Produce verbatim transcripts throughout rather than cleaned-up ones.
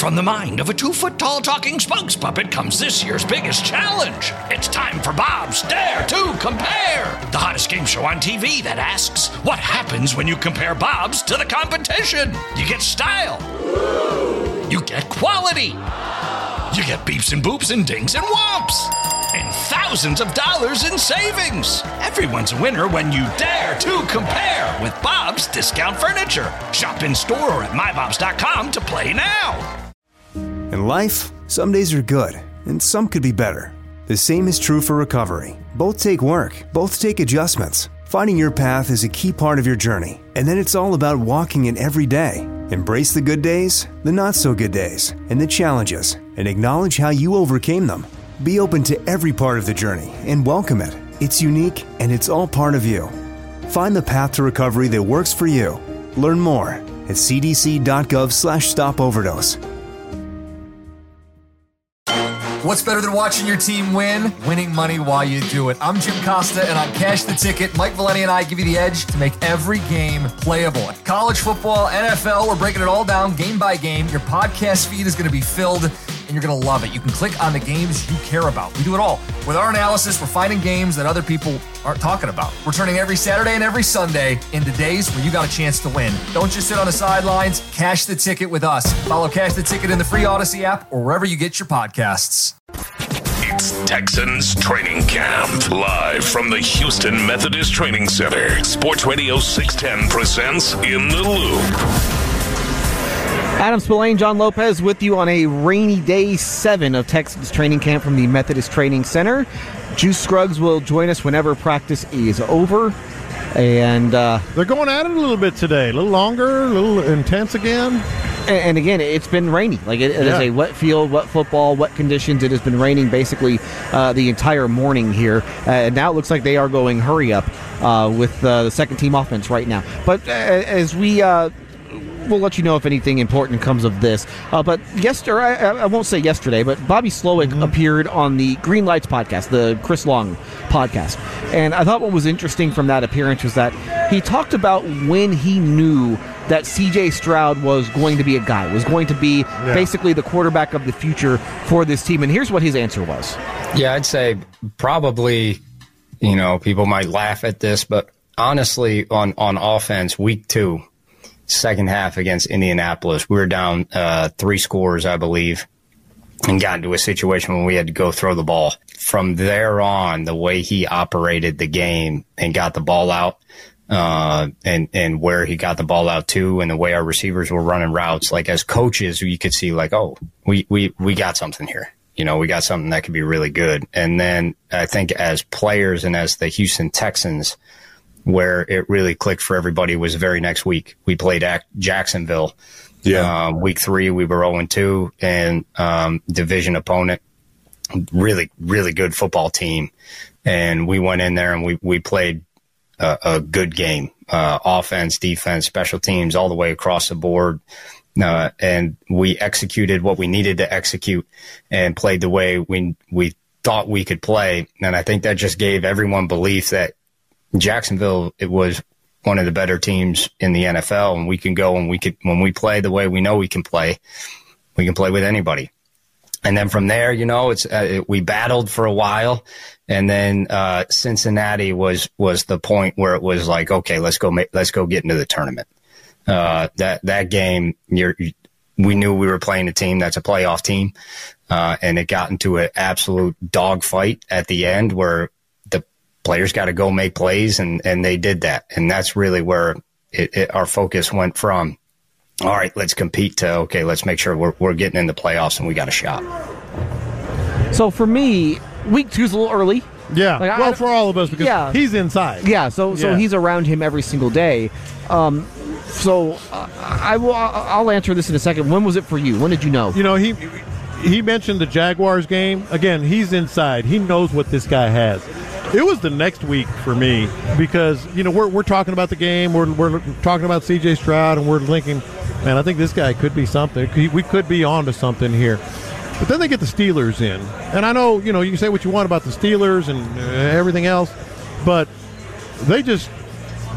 from the mind of a two-foot-tall talking spokes puppet comes this year's biggest challenge. It's time for Bob's Dare to Compare, the hottest game show on T V that asks, what happens when you compare Bobs to the competition? You get style. You get quality. You get beeps and boops and dings and whomps. And thousands of dollars in savings. Everyone's a winner when you dare to compare with Bob's Discount Furniture. Shop in store or at my bobs dot com to play now. In life, some days are good, and some could be better. The same is true for recovery. Both take work, both take adjustments. Finding your path is a key part of your journey, and then it's all about walking it every day. Embrace the good days, the not-so-good days, and the challenges, and acknowledge how you overcame them. Be open to every part of the journey and welcome it. It's unique, and it's all part of you. Find the path to recovery that works for you. Learn more at c d c dot gov slash stop overdose. What's better than watching your team win? Winning money while you do it. I'm Jim Costa, and on Cash the Ticket, Mike Valeni and I give you the edge to make every game playable. College football, N F L, we're breaking it all down game by game. Your podcast feed is going to be filled, and you're going to love it. You can click on the games you care about. We do it all. With our analysis, we're finding games that other people aren't talking about. We're turning every Saturday and every Sunday into days where you got a chance to win. Don't just sit on the sidelines. Cash the Ticket with us. Follow Cash the Ticket in the free Odyssey app or wherever you get your podcasts. It's Texans Training Camp, live from the Houston Methodist Training Center. Sports Radio six ten presents In the Loop. Adam Spillane, John Lopez with you on a rainy day seven of Texans Training Camp from the Methodist Training Center. Juice Scruggs will join us whenever practice is over. And uh, they're going at it a little bit today. A little longer, a little intense again. And, and again, it's been rainy. Like it, it yeah. is a wet field, wet football, wet conditions. It has been raining basically uh, the entire morning here. Uh, and now it looks like they are going hurry up uh, with uh, the second team offense right now. But uh, as we... Uh, We'll let you know if anything important comes of this. Uh, but yesterday, I, I won't say yesterday, but Bobby Slowick mm-hmm. appeared on the Green Lights podcast, the Chris Long podcast. And I thought what was interesting from that appearance was that he talked about when he knew that C J Stroud was going to be a guy, was going to be yeah. basically the quarterback of the future for this team. And here's what his answer was. Yeah, I'd say probably, you know, people might laugh at this, but honestly, on, on offense, week two, second half against Indianapolis, we were down uh, three scores, I believe, and got into a situation when we had to go throw the ball. From there on, the way he operated the game and got the ball out, uh, and and where he got the ball out to, and the way our receivers were running routes, like as coaches, you could see like, oh, we we we got something here. You know, we got something that could be really good. And then I think as players and as the Houston Texans, where it really clicked for everybody was the very next week. We played at Jacksonville. Yeah. Um, week three, we were oh and two, and um, division opponent, really, really good football team. And we went in there and we, we played a, a good game, uh, offense, defense, special teams, all the way across the board. Uh, and we executed what we needed to execute and played the way we we thought we could play. And I think that just gave everyone belief that Jacksonville, it was one of the better teams in the N F L, and we can go and we could, when we play the way we know we can play, we can play with anybody. And then from there, you know, it's uh, it, we battled for a while, and then uh, Cincinnati was was the point where it was like, okay, let's go, make, let's go get into the tournament. Uh, that that game, you're, we knew we were playing a team that's a playoff team, uh, and it got into an absolute dogfight at the end where players got to go make plays, and, and they did that. And that's really where it, it, our focus went from, all right, let's compete, to, okay, let's make sure we're, we're getting in the playoffs and we got a shot. So for me, week two's a little early. Yeah, like, well, I, for all of us, because yeah. he's inside. Yeah, so so yeah. he's around him every single day. Um, so uh, I will, I'll answer this in a second. When was it for you? When did you know? You know, he he mentioned the Jaguars game. Again, he's inside. He knows what this guy has. It was the next week for me because, you know, we're we're talking about the game. We're we're talking about C J Stroud, and we're thinking, man, I think this guy could be something. We could be on to something here. But then they get the Steelers in. And I know, you know, you can say what you want about the Steelers and uh, everything else, but they just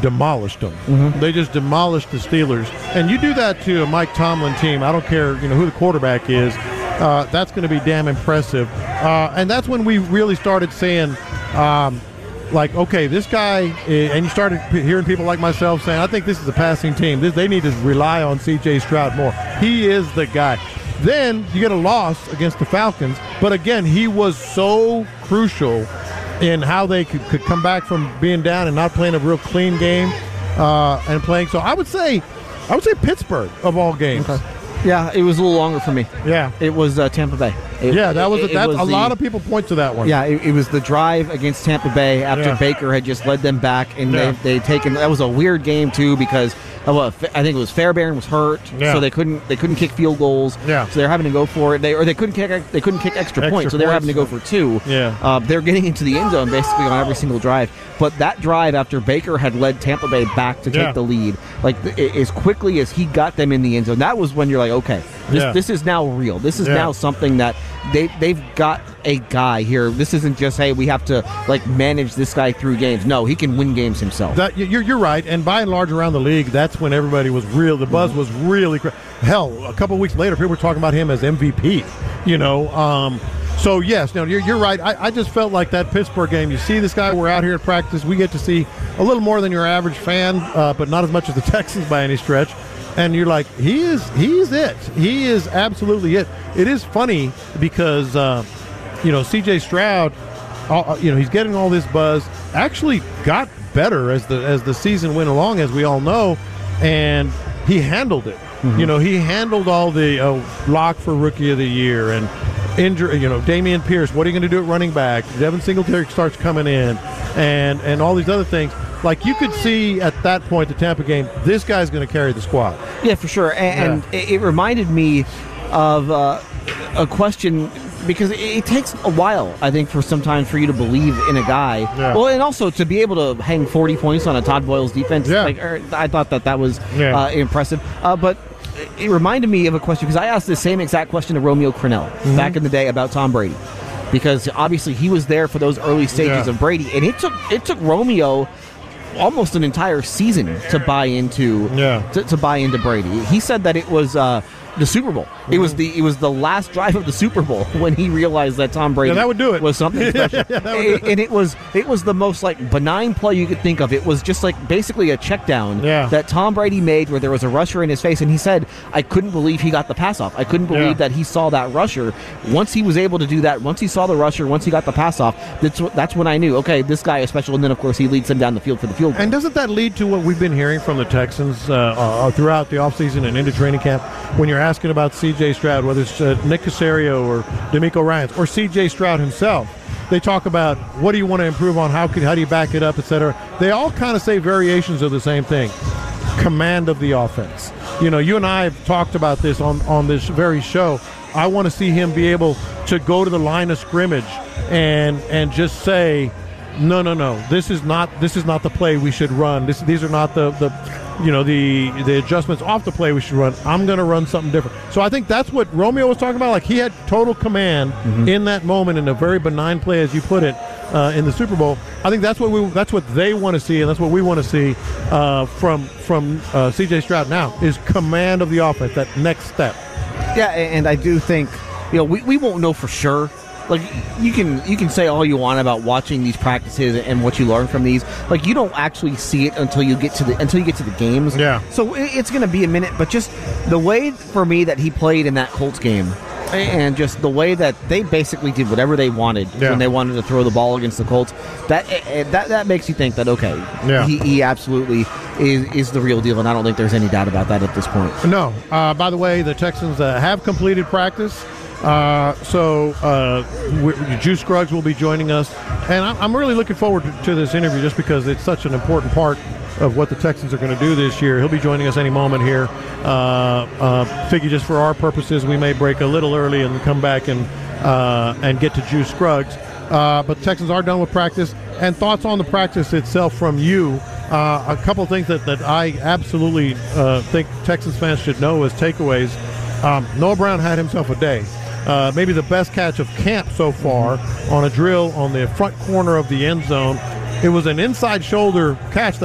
demolished them. Mm-hmm. They just demolished the Steelers. And you do that to a Mike Tomlin team, I don't care, you know, who the quarterback is, uh, that's going to be damn impressive. Uh, and that's when we really started saying, um, like, okay, this guy, and you started hearing people like myself saying, I think this is a passing team. This, they need to rely on C J Stroud more. He is the guy. Then you get a loss against the Falcons, but again, he was so crucial in how they could, could come back from being down and not playing a real clean game uh, and playing. So I would say, I would say Pittsburgh of all games. Okay. Yeah, it was a little longer for me. Yeah, it was uh, Tampa Bay. It, yeah, that was it, that. It was a the, lot of people point to that one. Yeah, it, it was the drive against Tampa Bay after yeah. Baker had just led them back, and yeah. they they taken. That was a weird game too because uh, well, I think it was Fairbairn was hurt, yeah. so they couldn't they couldn't kick field goals. Yeah, so they're having to go for it. They or they couldn't kick they couldn't kick extra, extra points, so they're having to go for two. Yeah, uh, they're getting into the end zone basically on every single drive. But that drive after Baker had led Tampa Bay back to take yeah. the lead, like th- as quickly as he got them in the end zone, that was when you're like, okay, this yeah. this is now real. This is yeah. now something that they they've got a guy here. This isn't just, hey, we have to like manage this guy through games. No, he can win games himself. That, you're you're right, and by and large around the league, that's when everybody was real. The buzz mm-hmm. was really cra- hell. A couple of weeks later, people were talking about him as M V P. You know. Um, So, yes, no, you're, you're right. I, I just felt like that Pittsburgh game, you see this guy, we're out here at practice, we get to see a little more than your average fan, uh, but not as much as the Texans by any stretch. And you're like, he is he's it. He is absolutely it. It is funny because, uh, you know, C J Stroud, uh, you know, he's getting all this buzz, actually got better as the as the season went along, as we all know, and he handled it. Mm-hmm. You know, he handled all the uh, lock for Rookie of the Year and injury, you know, Damian Pierce, what are you going to do at running back? Devin Singletary starts coming in and, and all these other things. Like, you could see at that point, the Tampa game, this guy's going to carry the squad. Yeah, for sure. And, yeah. and it reminded me of uh, a question because it, it takes a while, I think, for sometimes for you to believe in a guy. Yeah. Well, and also to be able to hang forty points on a Todd Boyle's defense. Yeah. Like, er, I thought that that was yeah. uh, impressive. Uh, but it reminded me of a question because I asked the same exact question to Romeo Crennel mm-hmm. back in the day about Tom Brady, because obviously he was there for those early stages yeah. of Brady, and it took it took Romeo almost an entire season to buy into yeah. to, to buy into Brady. He said that it was uh, the Super Bowl. Mm-hmm. It was the it was the last drive of the Super Bowl when he realized that Tom Brady yeah, that would do it. was something special. yeah, that would do it. And it was it was the most like benign play you could think of. It was just like basically a check down yeah. that Tom Brady made where there was a rusher in his face, and he said, I couldn't believe he got the pass off. I couldn't believe yeah. that he saw that rusher. Once he was able to do that, once he saw the rusher, once he got the pass off, that's that's when I knew, okay, this guy is special. And then of course he leads him down the field for the field goal. And doesn't that lead to what we've been hearing from the Texans uh, uh, throughout the offseason and into training camp when you're asking about C J Stroud, whether it's uh, Nick Caserio or D'Amico Ryans or C J Stroud himself? They talk about what do you want to improve on, how could how do you back it up, et cetera. They all kind of say variations of the same thing: command of the offense. You know, you and I have talked about this on on this very show. I want to see him be able to go to the line of scrimmage and and just say, no, no, no, this is not this is not the play we should run. This these are not the the you know the the adjustments off the play we should run. I'm going to run something different. So I think that's what Romeo was talking about. Like, he had total command mm-hmm. in that moment, in a very benign play, as you put it, uh, in the Super Bowl. I think that's what we that's what they want to see, and that's what we want to see uh, from from uh, C J Stroud now, is command of the offense, that next step. Yeah, and I do think, you know, we, we won't know for sure. Like, you can you can say all you want about watching these practices and what you learn from these. Like, you don't actually see it until you get to the until you get to the games. Yeah. So it, it's going to be a minute, but just the way for me that he played in that Colts game, and just the way that they basically did whatever they wanted yeah. when they wanted to throw the ball against the Colts, that that that makes you think that, okay, yeah. he, he absolutely is, is the real deal, and I don't think there's any doubt about that at this point. No. Uh, by the way, the Texans uh, have completed practice. Uh, so uh, Juice Scruggs will be joining us, and I'm really looking forward to, to this interview just because it's such an important part of what the Texans are going to do this year. He'll be joining us any moment here. Uh, uh, figure just for our purposes, we may break a little early and come back and uh, and get to Juice Scruggs. Uh, but the Texans are done with practice. And thoughts on the practice itself from you. Uh, a couple of things that, that I absolutely uh, think Texans fans should know as takeaways. Um, Noah Brown had himself a day. Uh, maybe the best catch of camp so far on a drill on the front corner of the end zone. It was an inside shoulder catch that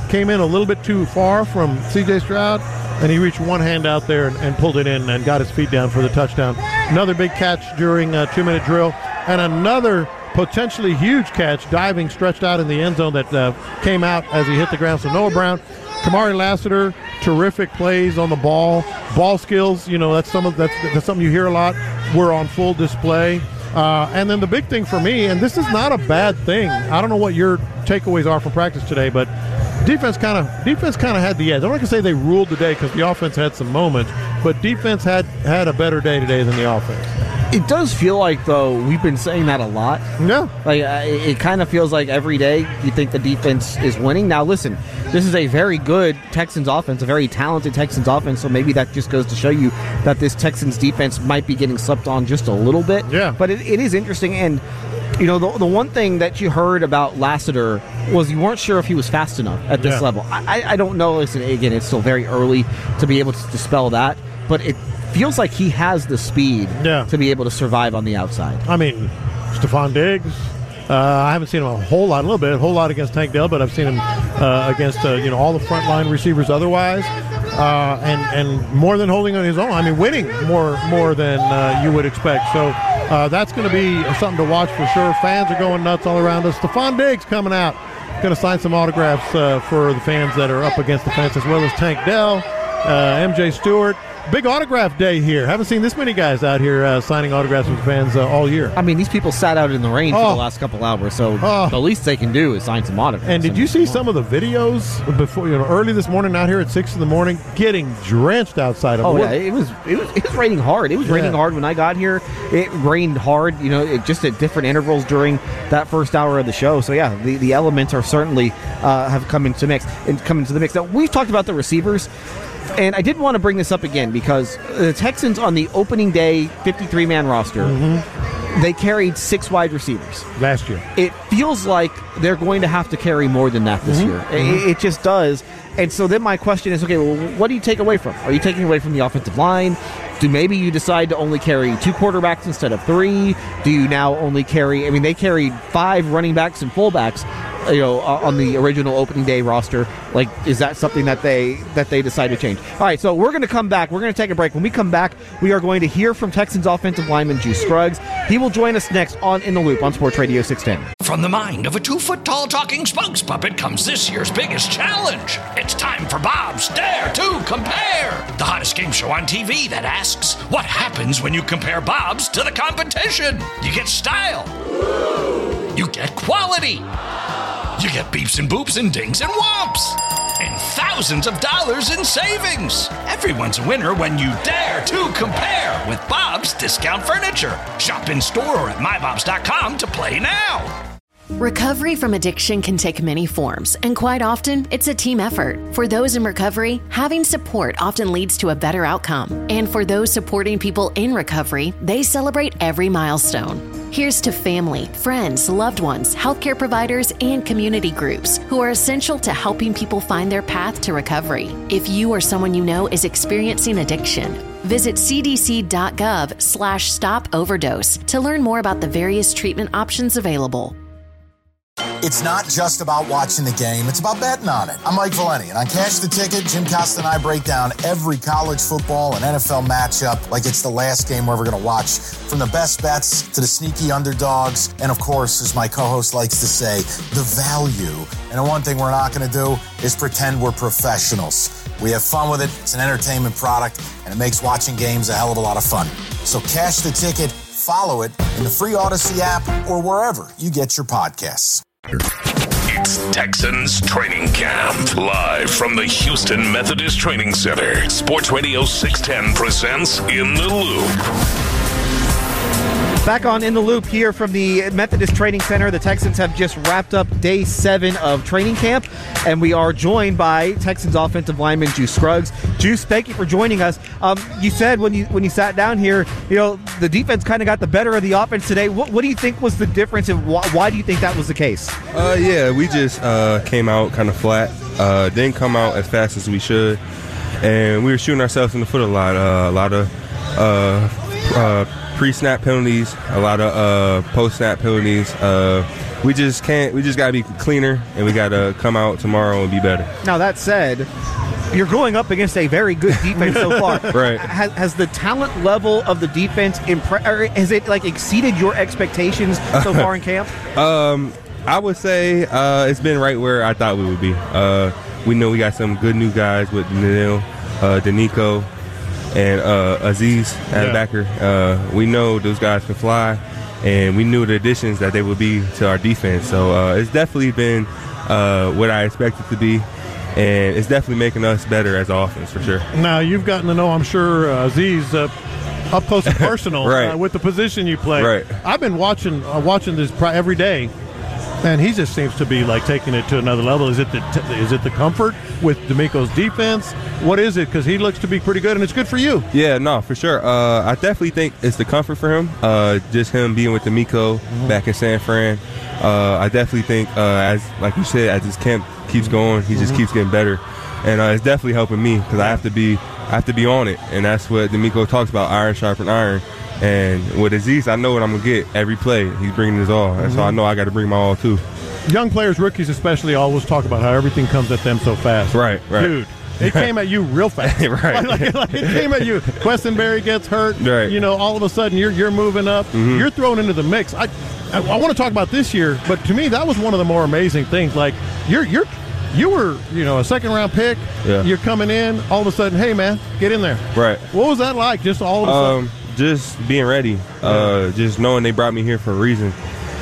came in a little bit too far from C J Stroud, and he reached one hand out there and, and pulled it in and got his feet down for the touchdown. Another big catch during a two-minute drill, and another potentially huge catch diving stretched out in the end zone that uh, came out as he hit the ground. So Noah Brown, Kamari Lassiter, terrific plays on the ball. Ball skills, you know, that's some of that's, that's something you hear a lot. We're on full display. Uh, and then the big thing for me, and this is not a bad thing. I don't know what your takeaways are from practice today, but defense kind of defense kind of had the edge. I'm not going to say they ruled the day because the offense had some moments, but defense had, had a better day today than the offense. It does feel like, though, we've been saying that a lot. Yeah. Like, uh, it, it kind of feels like every day you think the defense is winning. Now, listen, this is a very good Texans offense, a very talented Texans offense, so maybe that just goes to show you that this Texans defense might be getting slept on just a little bit. Yeah. But it, it is interesting, and, you know, the, the one thing that you heard about Lassiter was you weren't sure if he was fast enough at this Yeah. level. I, I don't know. Listen, again, it's still very early to be able to dispel that, but it feels like he has the speed yeah. to be able to survive on the outside. I mean, Stephon Diggs, uh, I haven't seen him a whole lot, a little bit, a whole lot against Tank Dell, but I've seen him uh, against uh, you know all the frontline receivers otherwise, uh, and and more than holding on his own. I mean, winning more more than uh, you would expect. So uh, that's going to be something to watch for sure. Fans are going nuts all around us. Stephon Diggs coming out, going to sign some autographs uh, for the fans that are up against the fence, as well as Tank Dell, uh, M J Stewart. Big autograph day here. Haven't seen this many guys out here uh, signing autographs with fans uh, all year. I mean, these people sat out in the rain oh. for the last couple hours, so oh. the least they can do is sign some autographs. And did you see some of the videos before, you know, early this morning out here at six in the morning, getting drenched outside of Oh, work? yeah, it was, it was it was raining hard. It was Yeah. raining hard when I got here. It rained hard, you know, it, just at different intervals during that first hour of the show. So, yeah, the, the elements are certainly uh, have come into mix and come into the mix. Now, we've talked about the receivers. And I did want to bring this up again because the Texans on the opening day fifty-three man roster, mm-hmm. they carried six wide receivers. Last year. It feels like they're going to have to carry more than that this Mm-hmm. year. Mm-hmm. It, it just does. And so then my question is, okay, well, what do you take away from? Are you taking away from the offensive line? Do maybe you decide to only carry two quarterbacks instead of three? Do you now only carry, I mean, they carried five running backs and fullbacks, you know, on the original opening day roster. Like, is that something that they that they decide to change? All right, so we're going to come back. We're going to take a break. When we come back, we are going to hear from Texans offensive lineman Juice Scruggs. He will join us next on In the Loop on Sports Radio six ten. From the mind of a two-foot-tall talking spokes puppet comes this year's biggest challenge. It's time for Bob's Dare to Compare, the hottest game show on T V that asks, what happens when you compare Bob's to the competition? You get style. You get quality. You get beeps and boops and dings and whomps. And thousands of dollars in savings. Everyone's a winner when you dare to compare with Bob's Discount Furniture. Shop in store or at my bobs dot com to play now. Recovery from addiction can take many forms, and quite often, it's a team effort. For those in recovery, having support often leads to a better outcome. And for those supporting people in recovery, they celebrate every milestone. Here's to family, friends, loved ones, healthcare providers, and community groups who are essential to helping people find their path to recovery. If you or someone you know is experiencing addiction, visit c d c dot gov slash stop overdose to learn more about the various treatment options available. It's not just about watching the game, it's about betting on it. I'm Mike Valeni, and on Cash the Ticket, Jim Costa and I break down every college football and N F L matchup like it's the last game we're ever going to watch. From the best bets to the sneaky underdogs, and of course, as my co-host likes to say, the value. And the one thing we're not going to do is pretend we're professionals. We have fun with it, it's an entertainment product, and it makes watching games a hell of a lot of fun. So Cash the Ticket, follow it in the free Odyssey app or wherever you get your podcasts. It's Texans Training Camp, live from the Houston Methodist Training Center. Sports Radio six ten presents In the Loop. Back on In the Loop here from the Methodist Training Center. The Texans have just wrapped up day seven of training camp, and we are joined by Texans offensive lineman Juice Scruggs. Juice, thank you for joining us. Um, you said when you when you sat down here, you know, the defense kind of got the better of the offense today. What, what do you think was the difference, and why, why do you think that was the case? Uh, yeah, we just uh, came out kind of flat. Uh, didn't come out as fast as we should, and we were shooting ourselves in the foot a lot. Uh, a lot of uh, uh, pre-snap penalties, a lot of uh, post-snap penalties. Uh, we just can't. We just got to be cleaner, and we got to come out tomorrow and be better. Now, that said, you're going up against a very good defense so far. Right. Has, has the talent level of the defense, impre- or has it like exceeded your expectations so far in camp? Um, I would say uh, it's been right where I thought we would be. Uh, we know we got some good new guys with Daniil, uh, Danico, and uh, Aziz at Yeah. backer. Uh, we know those guys can fly, and we knew the additions that they would be to our defense. So uh, it's definitely been uh, what I expected to be. And it's definitely making us better as an offense, for sure. Now, you've gotten to know, I'm sure, uh, Aziz uh, up close and personal Right. uh, with the position you play. Right. I've been watching uh, watching this pri- every day, and he just seems to be like taking it to another level. Is it the t- is it the comfort with D'Amico's defense? What is it? Because he looks to be pretty good, and it's good for you. Yeah, no, for sure. Uh, I definitely think it's the comfort for him. Uh, just him being with D'Amico Mm-hmm. back in San Fran. Uh, I definitely think, uh, as like you said, as his camp keeps going, he just Mm-hmm. keeps getting better, and uh, it's definitely helping me because I have to be, I have to be on it, and that's what D'Amico talks about: iron sharpen iron. And with Aziz, I know what I'm gonna get every play. He's bringing his all, and so I know I got to bring my all too. Young players, rookies especially, always talk about how everything comes at them so fast. Right, right. Dude, it came at you real fast. Right. Like, like, like, it came at you. Questenberry gets hurt. Right. You know, all of a sudden you're you're moving up. Mm-hmm. You're thrown into the mix. I I, I want to talk about this year, but to me that was one of the more amazing things. Like you're you're you were you know a second round pick. Yeah. You're coming in. All of a sudden, hey man, get in there. Right. What was that like? Just all of a sudden. Um, just being ready, uh, just knowing they brought me here for a reason.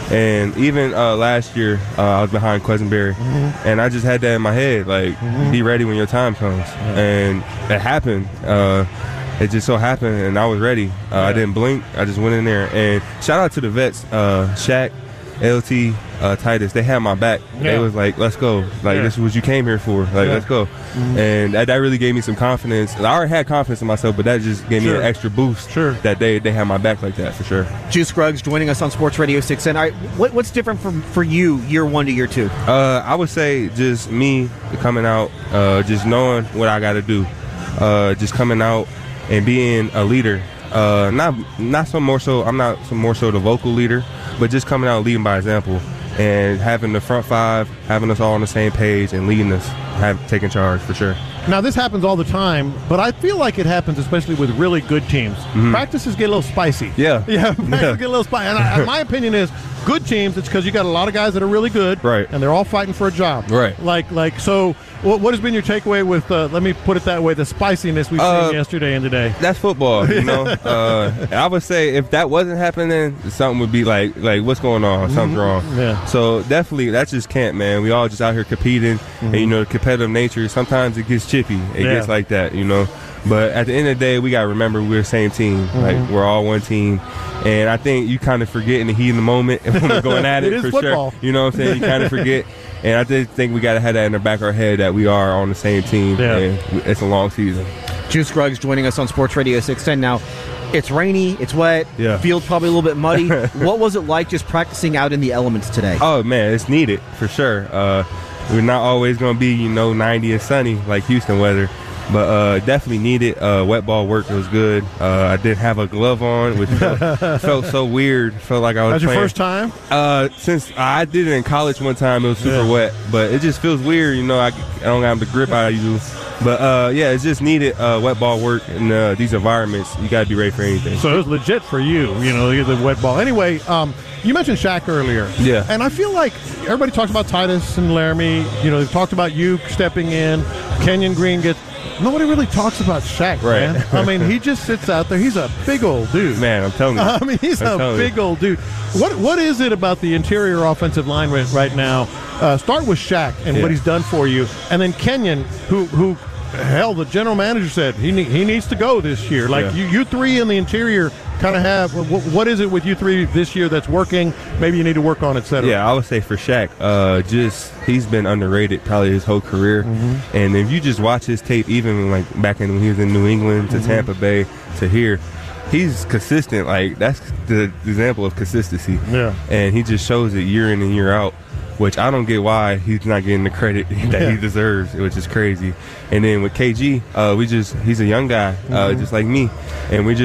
And even uh, last year, uh, I was behind Questenberry, Mm-hmm. and I just had that in my head, like, be ready when your time comes. And it happened. Uh, it just so happened, and I was ready. Uh, I didn't blink. I just went in there. And shout out to the vets, uh, Shaq, L T, uh, Titus. They had my back. Yeah. They was like, let's go. Like, Yeah. this is what you came here for. Like, Yeah. let's go. And that, that really gave me some confidence. I already had confidence in myself, but that just gave Sure. me an extra boost. Sure. That they, they had my back like that, for sure. Juice Scruggs joining us on Sports Radio six ten. All right, what, what's different from for you year one to year two? Uh, I would say just me coming out, uh, just knowing what I got to do, uh, just coming out and being a leader. Uh, not not so more so. I'm not so more so the vocal leader, but just coming out leading by example and having the front five, having us all on the same page and leading us, have taking charge for sure. Now, this happens all the time, but I feel like it happens especially with really good teams. Practices get a little spicy. Mm-hmm. Yeah. Yeah, practices Yeah. get a little spicy. And, I, and my opinion is, good teams, it's because you got a lot of guys that are really good. Right. And they're all fighting for a job. Right. Like, like so, what, what has been your takeaway with, uh, let me put it that way, the spiciness we've Uh, seen yesterday and today? That's football, you know. uh, I would say if that wasn't happening, something would be like, like what's going on? Something's wrong. Yeah. So definitely, that's just camp, man. We all just out here competing, and you know, the competitive nature. Sometimes it gets chippy. It Yeah. gets like that, you know. But at the end of the day, we gotta remember we're the same team. Like we're all one team. And I think you kind of forget in the heat of the moment when we're going at it, It is for football. sure. You know what I'm saying? You kind of forget. And I just think we gotta have that in the back of our head that we are on the same team. Yeah. And it's a long season. Juice Scruggs joining us on Sports Radio six ten. Now, it's rainy, it's wet, Yeah. field's probably a little bit muddy. What was it like just practicing out in the elements today? Oh man, it's needed for sure. Uh, we're not always going to be, you know, ninety and sunny like Houston weather, but uh, definitely needed. Uh, wet ball work was good. Uh, I didn't have a glove on, which felt, felt so weird. Felt like I was That's your playing. first time? Uh, since I did it in college one time, it was super Yeah. wet, but it just feels weird. You know, I, I don't have the grip I use. But uh, yeah, it's just needed uh, wet ball work in uh, these environments. You got to be ready for anything. So it was legit for you, you know, the wet ball. Anyway, um, you mentioned Shaq earlier. Yeah. And I feel like everybody talks about Titus and Laramie. You know, they've talked about you stepping in. Kenyon Green gets. Nobody really talks about Shaq, Right. man. I mean, he just sits out there. He's a big old dude. Man, I'm telling you. I mean, he's I'm a telling you. big old dude. What What is it about the interior offensive line right, right now? Uh, start with Shaq and Yeah. what he's done for you, and then Kenyon, who who. Hell, the general manager said he ne- he needs to go this year. Like Yeah. you, you three in the interior kind of have. What, what is it with you three this year that's working? Maybe you need to work on, et cetera. Yeah, I would say for Shaq, uh, just he's been underrated probably his whole career. Mm-hmm. And if you just watch his tape, even like back in when he was in New England to Mm-hmm. Tampa Bay to here, he's consistent. Like that's the example of consistency. Yeah. And he just shows it year in and year out, which I don't get why he's not getting the credit that Yeah. he deserves, which is crazy. And then with K G, uh, we just he's a young guy, uh, Mm-hmm. just like me, and we just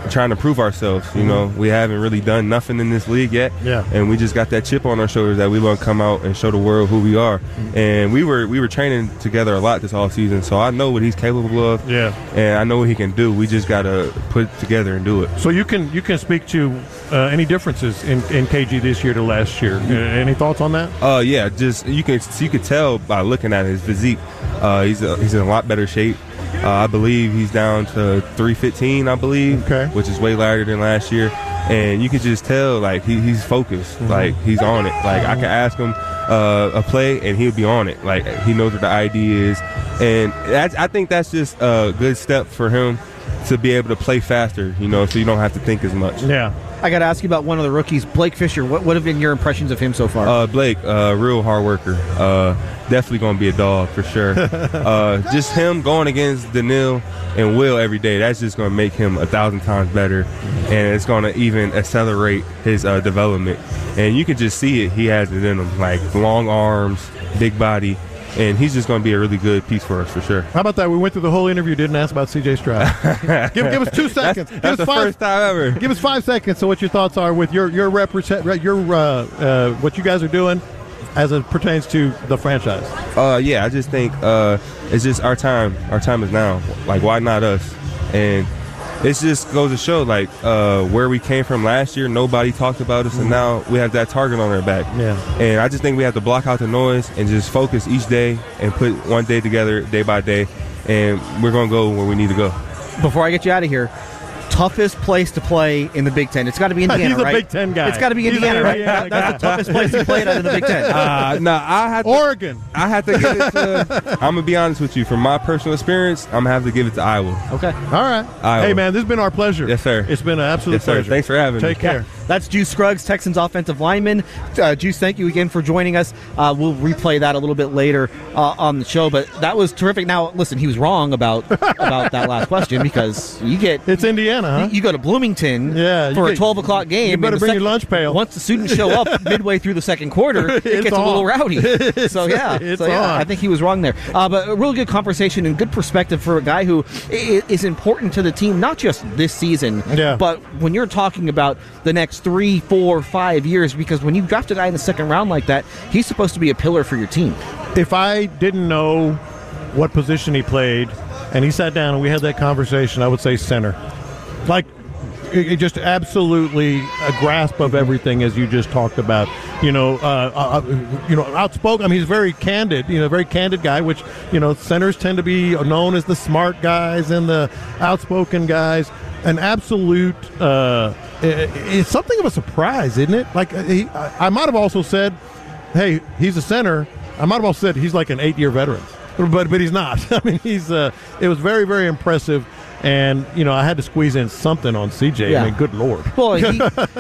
trying to prove ourselves. You know, we haven't really done nothing in this league yet, yeah. and we just got that chip on our shoulders that we want to come out and show the world who we are. Mm-hmm. And we were we were training together a lot this offseason, so I know what he's capable of, yeah, and I know what he can do. We just got to put it together and do it. So you can you can speak to uh, any differences in, in K G this year to last year. Uh, any thoughts on that? Uh, yeah, just you can you can tell by looking at his physique. Uh, he's a, he's in a lot better shape. Uh, I believe he's down to three fifteen, I believe, okay. which is way lighter than last year. And you can just tell, like, he, he's focused. Mm-hmm. Like, he's on it. Like, I can ask him uh, a play, and he'll be on it. Like, he knows what the idea is. And that's, I think that's just a good step for him to be able to play faster, you know, so you don't have to think as much. Yeah. I got to ask you about one of the rookies, Blake Fisher. What, what have been your impressions of him so far? Uh, Blake, uh, real hard worker. Uh, definitely going to be a dog for sure. uh, just him going against Daniil and Will every day, that's just going to make him a thousand times better. And it's going to even accelerate his uh, development. And you can just see it. He has it in him, like long arms, big body. And he's just going to be a really good piece for us, for sure. How about that? We went through the whole interview, didn't ask about C J Stroud. give, give us two seconds. That's, give that's us the five, first time ever. Give us five seconds. So, what your thoughts are with your your represent your uh, uh, what you guys are doing as it pertains to the franchise? Uh, yeah, I just think uh, it's just our time. Our time is now. Like, why not us? And it just goes to show, like, uh, where we came from last year, nobody talked about us, and now we have that target on our back. Yeah. And I just think we have to block out the noise and just focus each day and put one day together, day by day, and we're going to go where we need to go. Before I get you out of here, toughest place to play in the Big Ten. It's got to be Indiana, He's a right? Big Ten guy. It's got to be He's Indiana, right? Indiana That's the toughest place to play in the Big Ten. Uh, no, I have to, Oregon. I have to give it to. I'm gonna be honest with you. From my personal experience, I'm gonna have to give it to Iowa. Okay. All right. Iowa. Hey, man, this has been our pleasure. Yes, sir. It's been an absolute yes, sir. pleasure. Thanks for having Take me. care. Yeah. That's Juice Scruggs, Texans offensive lineman. Uh, Juice, thank you again for joining us. Uh, we'll replay that a little bit later uh, on the show, but that was terrific. Now, listen, he was wrong about about that last question because you get it's Indiana, huh? You, you go to Bloomington yeah, for get, a twelve o'clock game. You better bring sec- your lunch pail. Once the students show up midway through the second quarter, it it's gets on. a little rowdy. So yeah, it's so, yeah on. I think he was wrong there. Uh, but a really good conversation and good perspective for a guy who is important to the team, not just this season, yeah. but when you're talking about the next three, four, five years, because when you draft a guy in the second round like that, he's supposed to be a pillar for your team. If I didn't know what position he played and he sat down and we had that conversation, I would say center. Like, it, it just absolutely a grasp of everything as you just talked about. You know, uh, uh, you know, outspoken. I mean, he's very candid. You know, very candid guy. Which, you know, centers tend to be known as the smart guys and the outspoken guys. An absolute. Uh, it, it's something of a surprise, isn't it? Like, he, I, I might have also said, "Hey, he's a center." I might have also said he's like an eight-year veteran, but but he's not. I mean, he's. Uh, it was very very impressive. And, you know, I had to squeeze in something on C J. Yeah. I mean, good Lord. Well, he,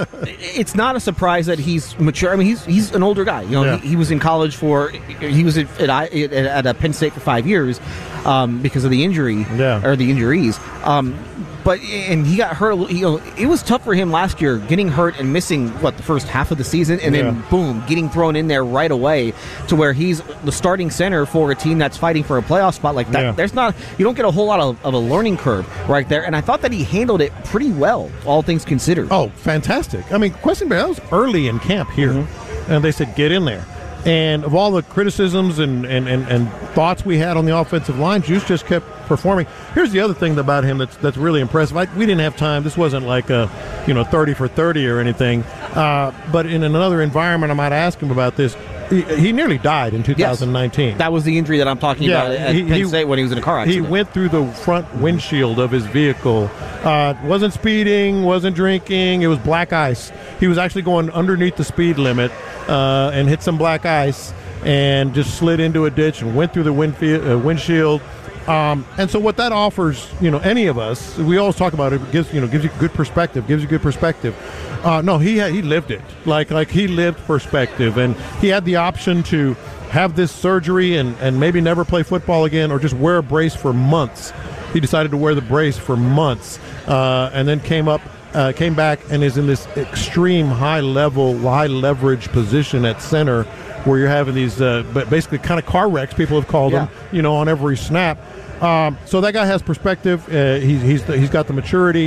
it's not a surprise that he's mature. I mean, he's he's an older guy. You know, Yeah. he, he was in college for, he was at, at, at, at Penn State for five years um, because of the injury, Yeah. or the injuries. Um, but, and he got hurt, you know, it was tough for him last year, getting hurt and missing, what, the first half of the season, and then, Yeah. boom, getting thrown in there right away to where he's the starting center for a team that's fighting for a playoff spot like that. Yeah. There's not, you don't get a whole lot of, of a learning curve right there, and I thought that he handled it pretty well, all things considered. Oh, fantastic. I mean, question, that was early in camp here. Mm-hmm. And they said, get in there. And of all the criticisms and, and, and, and thoughts we had on the offensive line, Juice just kept performing. Here's the other thing about him that's that's really impressive. I, we didn't have time. This wasn't like a, you know, thirty for thirty or anything. Uh, but in another environment, I might ask him about this. He, he nearly died in two thousand nineteen. Yes. That was the injury that I'm talking Yeah, about at he- Penn he- State when he was in a car He accident. went through the front windshield of his vehicle. Uh, wasn't speeding, wasn't drinking. It was black ice. He was actually going underneath the speed limit uh, and hit some black ice and just slid into a ditch and went through the windfield, uh, windshield. Um, and so what that offers, you know, any of us, we always talk about it, it gives, you know, gives you good perspective, gives you good perspective. Uh, no, he had, he lived it. Like, like he lived perspective, and he had the option to have this surgery and, and maybe never play football again or just wear a brace for months. He decided to wear the brace for months uh, and then came up, uh, came back and is in this extreme high level, high leverage position at center where you're having these uh, basically kind of car wrecks, people have called Yeah. them, you know, on every snap. Um, so that guy has perspective. Uh, he's he's he's got the maturity.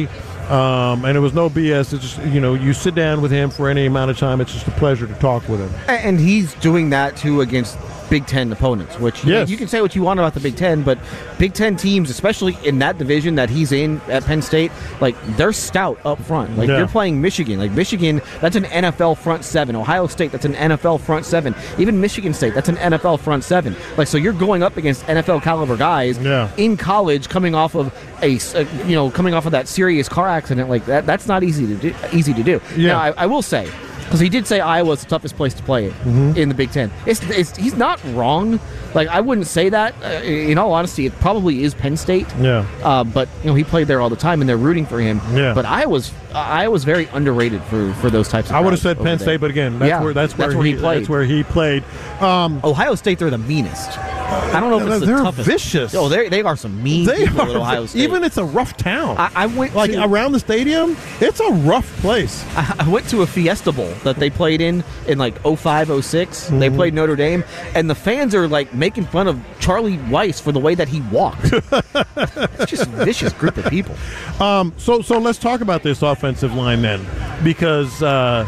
Um, and it was no B S. It's just, you know, you sit down with him for any amount of time. It's just a pleasure to talk with him. And he's doing that, too, against Big Ten opponents, which you, yes. know, you can say what you want about the Big Ten, but Big Ten teams, especially in that division that he's in at Penn State, like, they're stout up front. Like, yeah. you're playing Michigan. Like, Michigan, that's an N F L front seven. Ohio State, that's an N F L front seven. Even Michigan State, that's an N F L front seven. Like, so you're going up against N F L caliber guys yeah. in college, coming off of a, a, you know, coming off of that serious car accident like that. That's not easy to do. Easy to do. Yeah. Now, I, I will say, because he did say Iowa's the toughest place to play it mm-hmm. in the Big Ten. It's, it's he's not wrong. Like, I wouldn't say that. Uh, in all honesty, it probably is Penn State. Yeah. Uh, but you know, he played there all the time, and they're rooting for him. Yeah. But Iowa's uh, Iowa's very underrated for, for those types of. I would have guys said Penn there. State, but again, that's yeah, where that's where, that's where he, he played. That's where he played. Um, Ohio State, they're the meanest. I don't know if it's the they're toughest. vicious. Oh, they they are some mean they people are, at Ohio State. Even it's a rough town. I, I went like to, around the stadium. It's a rough place. I, I went to a Fiesta Bowl that they played in in like oh five, oh six. Mm-hmm. They played Notre Dame, and the fans are like making fun of Charlie Weiss for the way that he walked. It's just a vicious group of people. Um, so so let's talk about this offensive line then, because uh,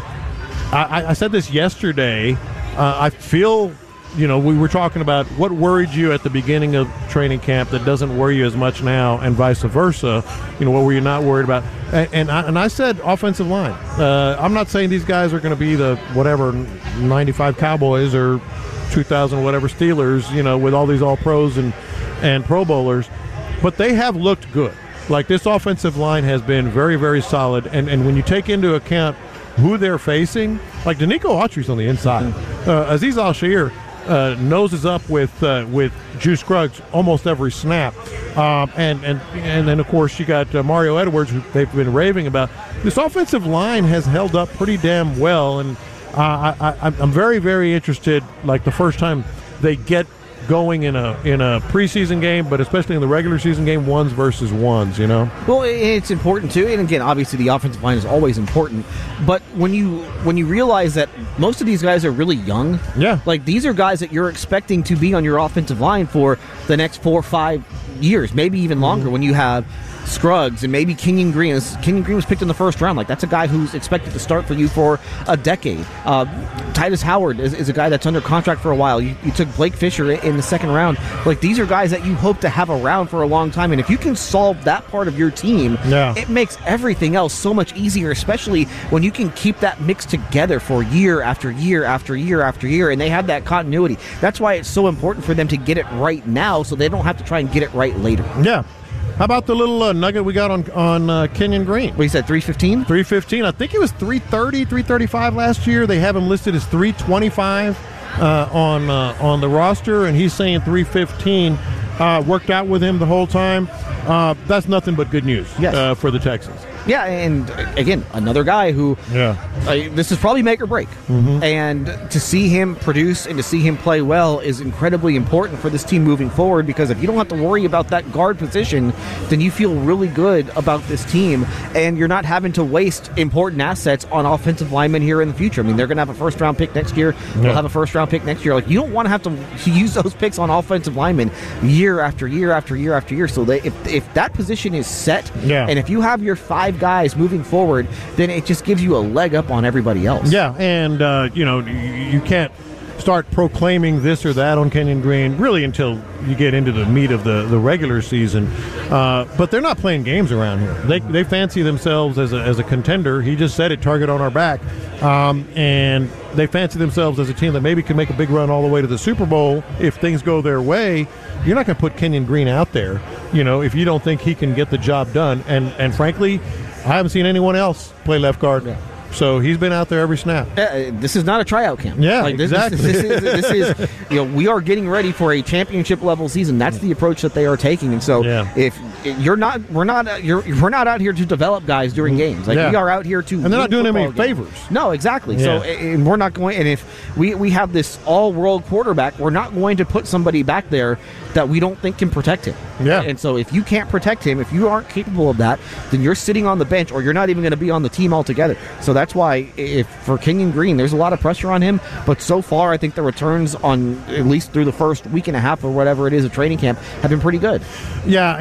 I, I said this yesterday. Uh, I feel. You know, we were talking about what worried you at the beginning of training camp that doesn't worry you as much now, and vice versa. You know, what were you not worried about? And, and, I, and I said offensive line. Uh, I'm not saying these guys are going to be the whatever ninety-five Cowboys or two thousand whatever Steelers, you know, with all these all-pros and, and Pro Bowlers, but they have looked good. Like, this offensive line has been very, very solid, and, and when you take into account who they're facing, like Danico Autry's on the inside. Uh, Azeez Al-Shaair Uh, noses up with uh, with Juice Scruggs almost every snap, um, and and and then of course you got uh, Mario Edwards, who they've been raving about. This offensive line has held up pretty damn well, and uh, I, I, I'm very very interested. Like, the first time they get going in a in a preseason game, but especially in the regular season game, ones versus ones, you know. Well, it's important too, and again, obviously the offensive line is always important. But when you when you realize that most of these guys are really young, yeah, like these are guys that you're expecting to be on your offensive line for the next four or five years, maybe even longer. Mm-hmm. When you have Scruggs and maybe Kenyon Green. This, Kenyon Green was picked in the first round. Like, that's a guy who's expected to start for you for a decade. Uh, Titus Howard is, is a guy that's under contract for a while. You, you took Blake Fisher in the second round. Like, these are guys that you hope to have around for a long time. And if you can solve that part of your team, yeah. it makes everything else so much easier, especially when you can keep that mix together for year after year after year after year, and they have that continuity. That's why it's so important for them to get it right now so they don't have to try and get it right later. Yeah. How about the little uh, nugget we got on on uh, Kenyon Green? What you said, three fifteen? three fifteen. I think it was three thirty, three thirty-five last year. They have him listed as three twenty-five uh, on uh, on the roster, and he's saying three fifteen. Uh, worked out with him the whole time. Uh, that's nothing but good news yes. uh, for the Texans. Yeah, and again, another guy who, yeah, uh, this is probably make or break. Mm-hmm. And to see him produce and to see him play well is incredibly important for this team moving forward, because if you don't have to worry about that guard position, then you feel really good about this team, and you're not having to waste important assets on offensive linemen here in the future. I mean, they're going to have a first-round pick next year. Yeah. They'll have a first-round pick next year. Like, you don't want to have to use those picks on offensive linemen year after year after year after year. So they, if, if that position is set, yeah. and if you have your five guys moving forward, then it just gives you a leg up on everybody else. Yeah, and uh, you know, you, you can't start proclaiming this or that on Kenyon Green really until you get into the meat of the, the regular season. Uh, but they're not playing games around here. They they fancy themselves as a, as a contender. He just said it, target on our back. Um, and they fancy themselves as a team that maybe can make a big run all the way to the Super Bowl if things go their way. You're not going to put Kenyon Green out there, you know, if you don't think he can get the job done. And, and frankly, I haven't seen anyone else play left guard. Yeah. So he's been out there every snap. Uh, this is not a tryout camp. Yeah, like this, exactly. This, this, is, this is, you know, we are getting ready for a championship level season. That's the approach that they are taking. And so, yeah. if you're not, we're not, you're, we're not out here to develop guys during games. Like yeah. we are out here to, and they're not doing them any games. favors. No, exactly. Yeah. So, and we're not going. And if we we have this all-world quarterback, we're not going to put somebody back there that we don't think can protect him. Yeah. And so, if you can't protect him, if you aren't capable of that, then you're sitting on the bench, or you're not even going to be on the team altogether. So that's why. If for Kenyon Green, there's a lot of pressure on him, but so far I think the returns on at least through the first week and a half or whatever it is of training camp have been pretty good. Yeah, and uh,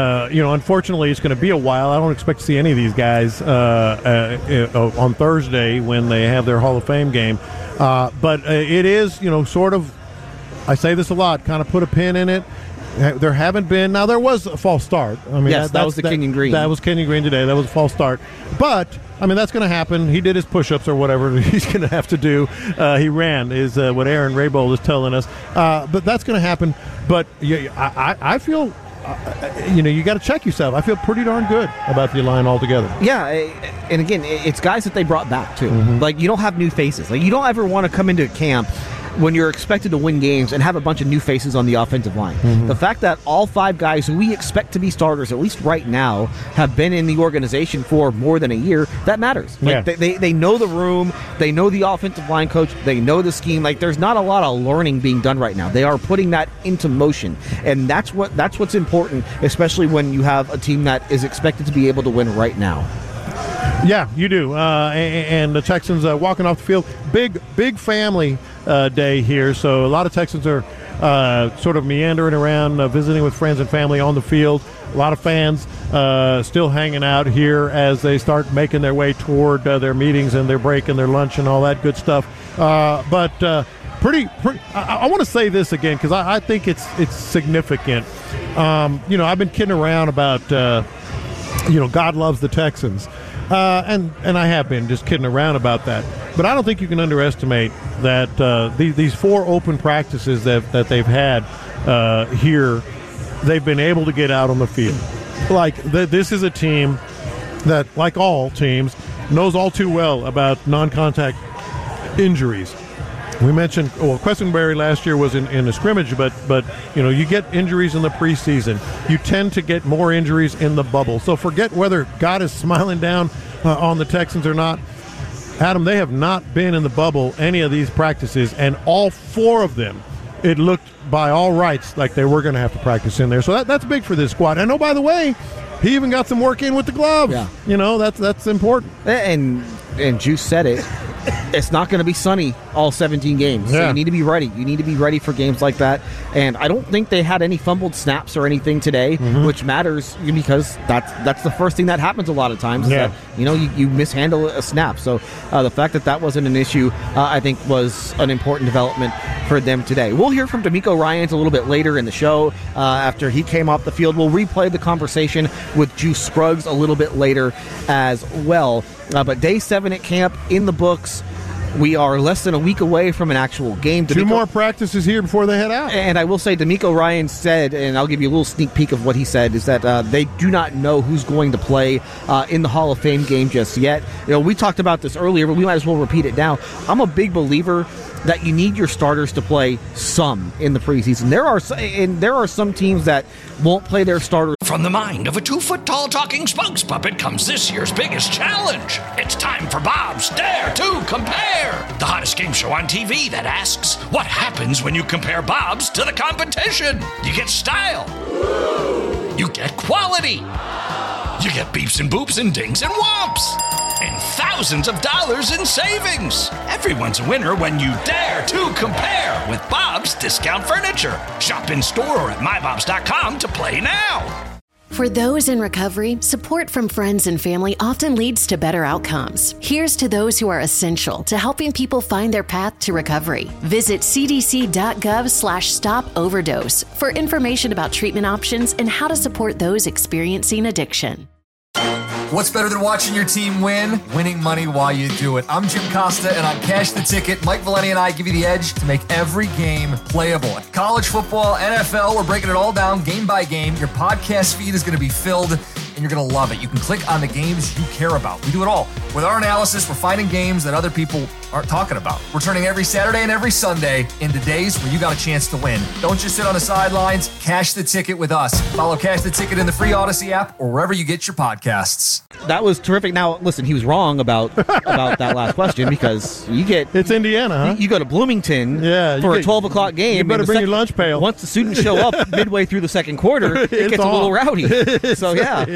uh, you know, unfortunately, it's going to be a while. I don't expect to see any of these guys uh, uh, uh, on Thursday when they have their Hall of Fame game. Uh, but uh, it is, you know, sort of, I say this a lot, kind of put a pin in it. There haven't been. Now, there was a false start. I mean, yes, that, that was the that, Kenyon Green. That was Kenyon Green today. That was a false start. But, I mean, that's going to happen. He did his push-ups or whatever he's going to have to do. Uh, he ran, is uh, what Aaron Raybold is telling us. Uh, but that's going to happen. But yeah, I, I, I feel, uh, you know, you got to check yourself. I feel pretty darn good about the line altogether. Yeah, and again, it's guys that they brought back, too. Mm-hmm. Like, you don't have new faces. Like, you don't ever want to come into camp when you're expected to win games and have a bunch of new faces on the offensive line. Mm-hmm. The fact that all five guys who we expect to be starters, at least right now, have been in the organization for more than a year, that matters. Like, yeah. they, they, they know the room, they know the offensive line coach, they know the scheme. Like, there's not a lot of learning being done right now. They are putting that into motion, and that's what that's what's important, especially when you have a team that is expected to be able to win right now. Yeah, you do. Uh, and, and the Texans uh, walking off the field. Big, big family uh, day here. So a lot of Texans are uh, sort of meandering around, uh, visiting with friends and family on the field. A lot of fans uh, still hanging out here as they start making their way toward uh, their meetings and their break and their lunch and all that good stuff. Uh, but uh, pretty, pretty I, I want to say this again because I, I think it's it's significant. Um, you know, I've been kidding around about, uh, you know, God loves the Texans. Uh, and, and I have been just kidding around about that. But I don't think you can underestimate that uh, these, these four open practices that, that they've had uh, here, they've been able to get out on the field. Like, th- this is a team that, like all teams, knows all too well about non-contact injuries. We mentioned, well, Questenberry last year was in, in a scrimmage, but, but, you know, you get injuries in the preseason. You tend to get more injuries in the bubble. So forget whether God is smiling down uh, on the Texans or not. Adam, they have not been in the bubble any of these practices, and all four of them, it looked by all rights like they were going to have to practice in there. So that, that's big for this squad. And, oh, by the way, he even got some work in with the gloves. Yeah. You know, that's that's important. And, and Juice said it. It's not going to be sunny all seventeen games. So Yeah. you need to be ready. You need to be ready for games like that. And I don't think they had any fumbled snaps or anything today, Mm-hmm. which matters because that's that's the first thing that happens a lot of times. is Yeah. that, you know, you, you mishandle a snap. So uh, the fact that that wasn't an issue, uh, I think, was an important development for them today. We'll hear from D'Amico Ryans a little bit later in the show uh, after he came off the field. We'll replay the conversation with Juice Scruggs a little bit later as well. Uh, but day seven at camp in the books. We are less than a week away from an actual game. Two D'Amico, more practices here before they head out. and I will say, D'Amico Ryans said, and I'll give you a little sneak peek of what he said, is that uh, they do not know who's going to play uh, in the Hall of Fame game just yet. You know, we talked about this earlier, but we might as well repeat it now. I'm a big believer that you need your starters to play some in the preseason. There are and there are some teams that won't play their starters. From the mind of a two-foot-tall talking spokes puppet comes this year's biggest challenge. It's time for Bob's Dare to Compare, the hottest game show on T V that asks, what happens when you compare Bob's to the competition? You get style. You get quality. You get beeps and boops and dings and whomps. And thousands of dollars in savings. Everyone's a winner when you dare to compare with Bob's Discount Furniture. Shop in store or at my bobs dot com to play now. For those in recovery, support from friends and family often leads to better outcomes. Here's to those who are essential to helping people find their path to recovery. Visit cdc.gov slash stop overdose for information about treatment options and how to support those experiencing addiction. What's better than watching your team win? Winning money while you do it. I'm Jim Costa, and on Cash the Ticket, Mike Valeni and I give you the edge to make every game playable. College football, N F L, we're breaking it all down game by game. Your podcast feed is going to be filled, and you're going to love it. You can click on the games you care about. We do it all. With our analysis, we're finding games that other people aren't talking about. We're turning every Saturday and every Sunday into days where you got a chance to win. Don't just sit on the sidelines. Cash the Ticket with us. Follow Cash the Ticket in the free Odyssey app or wherever you get your podcasts. That was terrific. Now, listen, he was wrong about about that last question because you get It's Indiana, huh? you, you go to Bloomington Yeah, you for a get- twelve o'clock game. you better and the bring sec- your lunch pail. Once the students show up midway through the second quarter, it It's gets a little on. rowdy. So yeah, It's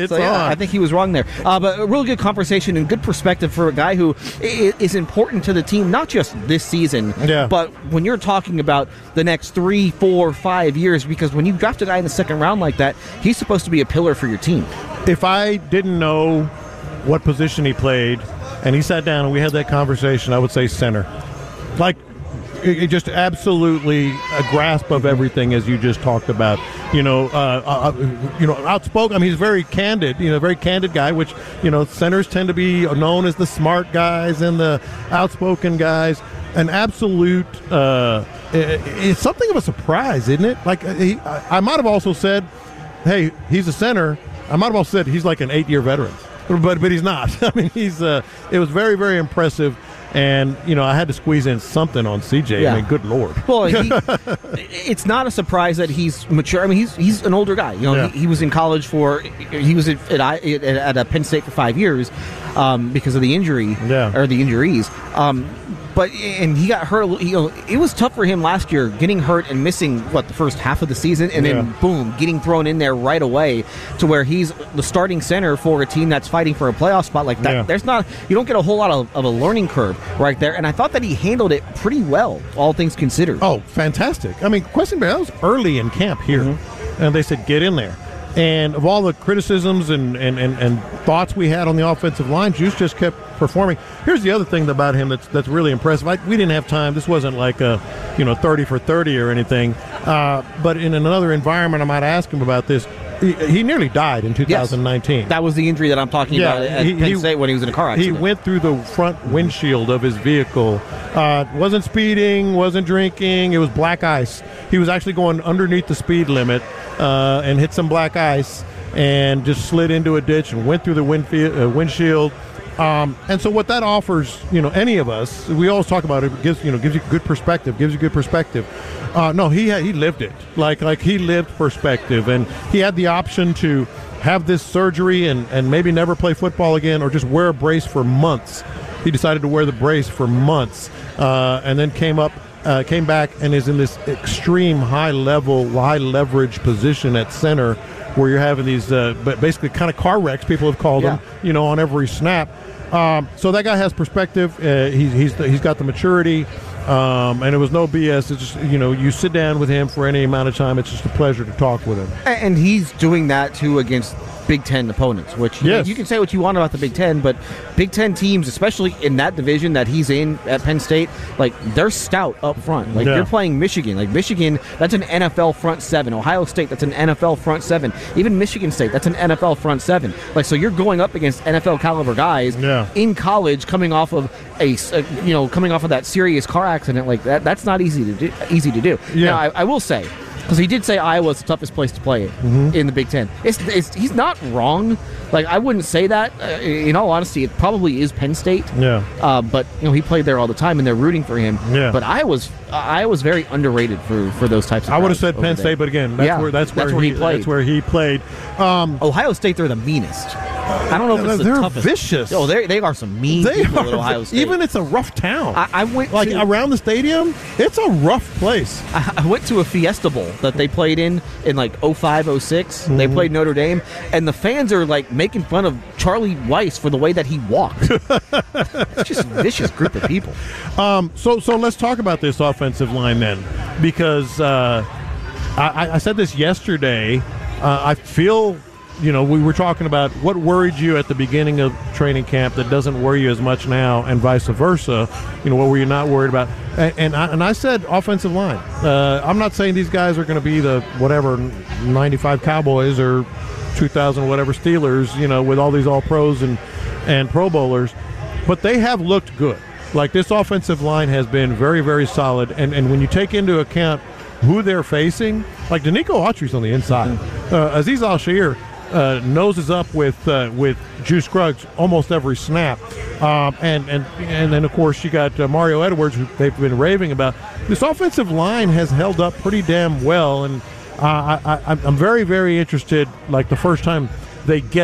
so, yeah, on. I think he was wrong there. Uh, but a real good conversation and good perspective for a guy who i- is important to the team, not just this season, Yeah. but when you're talking about the next three, four, five years, because when you draft a guy in the second round like that, he's supposed to be a pillar for your team. If I didn't know what position he played and he sat down and we had that conversation, I would say center. Like, it, it just absolutely a grasp of everything as you just talked about. You know, uh, uh, you know, outspoken. I mean, he's very candid. You know, very candid guy. Which, you know, centers tend to be known as the smart guys and the outspoken guys. An absolute. Uh, it, it's something of a surprise, isn't it? Like, he, I, I might have also said, "Hey, he's a center." I might have also said he's like an eight-year veteran, but but he's not. I mean, he's. Uh, it was very very impressive. And, you know, I had to squeeze in something on C J. Yeah. I mean, good Lord. Well, he, it's not a surprise that he's mature. I mean, he's he's an older guy. You know, Yeah. he, he was in college for he was at at, I- at, at uh, Penn State for five years um, because of the injury Yeah. or the injuries. Um, but and he got hurt. You know, it was tough for him last year, getting hurt and missing what the first half of the season, and then Yeah. boom, getting thrown in there right away to where he's the starting center for a team that's fighting for a playoff spot like that. Yeah. There's not you don't get a whole lot of, of a learning curve right there, and I thought that he handled it pretty well, all things considered. Oh, fantastic. I mean, question bear, that was early in camp here. Mm-hmm. And they said, get in there. And of all the criticisms and, and, and, and thoughts we had on the offensive line, Juice just kept performing. Here's the other thing about him that's that's really impressive. I, we didn't have time. This wasn't like a, you know, thirty for thirty or anything. Uh, but in another environment, I might ask him about this. He, he nearly died in two thousand nineteen. That was the injury that I'm talking Yeah, about at he- Penn he- State when he was in a car He accident. went through the front windshield of his vehicle. Uh, wasn't speeding, wasn't drinking. It was black ice. He was actually going underneath the speed limit uh, and hit some black ice and just slid into a ditch and went through the windfield, uh, windshield. Um, and so what that offers, you know, any of us, we always talk about it, gives you know gives you good perspective, gives you good perspective. Uh, no, he had, he lived it, like like he lived perspective, and he had the option to have this surgery and, and maybe never play football again, or just wear a brace for months. He decided to wear the brace for months, uh, and then came up, uh, came back, and is in this extreme high level, high leverage position at center, where you're having these, uh, but basically kind of car wrecks, people have called Yeah. them, you know, on every snap. Um, so that guy has perspective. Uh, he's he's he's got the maturity, um, and it was no B S. It's just, you know, you sit down with him for any amount of time. It's just a pleasure to talk with him. And he's doing that, too, against Big Ten opponents, which Yes. you can say what you want about the Big Ten, but Big Ten teams, especially in that division that he's in at Penn State, like, they're stout up front. Like, Yeah. you're playing Michigan. Like, Michigan, that's an N F L front seven. Ohio State, that's an N F L front seven. Even Michigan State, that's an N F L front seven. Like, so you're going up against N F L caliber guys Yeah. in college coming off of a, a, you know, coming off of that serious car accident like that. That's not easy to do. Easy to do. Yeah. Now, I, I will say, because he did say Iowa's the toughest place to play Mm-hmm. in the Big Ten. It's, it's, he's not wrong. Like, I wouldn't say that. Uh, in all honesty, it probably is Penn State. Yeah. Uh, but, you know, he played there all the time, and they're rooting for him. Yeah. But Iowa's uh, Iowa's very underrated for, for those types of I would have crowds said over Penn there. State, but again, that's Yeah, where that's where, that's where he played. That's where he played. Um, Ohio State, they're the meanest. I don't know if it's the They're toughest. vicious. Oh, they they are some mean they people are at Ohio State. even it's a rough town. I, I went like to, around the stadium, it's a rough place. I I went to a Fiesta Bowl that they played in in like oh five, oh six. They Mm-hmm. played Notre Dame, and the fans are like making fun of Charlie Weiss for the way that he walked. It's just a vicious group of people. Um, so so let's talk about this offensive line then, because uh, I, I said this yesterday. Uh, I feel, you know, we were talking about what worried you at the beginning of training camp that doesn't worry you as much now, and vice versa. You know, what were you not worried about? And, and, I, and I said offensive line. Uh, I'm not saying these guys are going to be the whatever ninety-five Cowboys or two thousand whatever Steelers, you know, with all these all pros and and Pro Bowlers, but they have looked good. Like, this offensive line has been very, very solid, and and when you take into account who they're facing, like Danico Autry's on the inside, uh, Azeez Al-Shaair uh, noses up with uh, with Juice Scruggs almost every snap, um, and and and then of course you got uh, Mario Edwards, who they've been raving about. This offensive line has held up pretty damn well, and uh, I, I I'm very, very interested. Like, the first time they get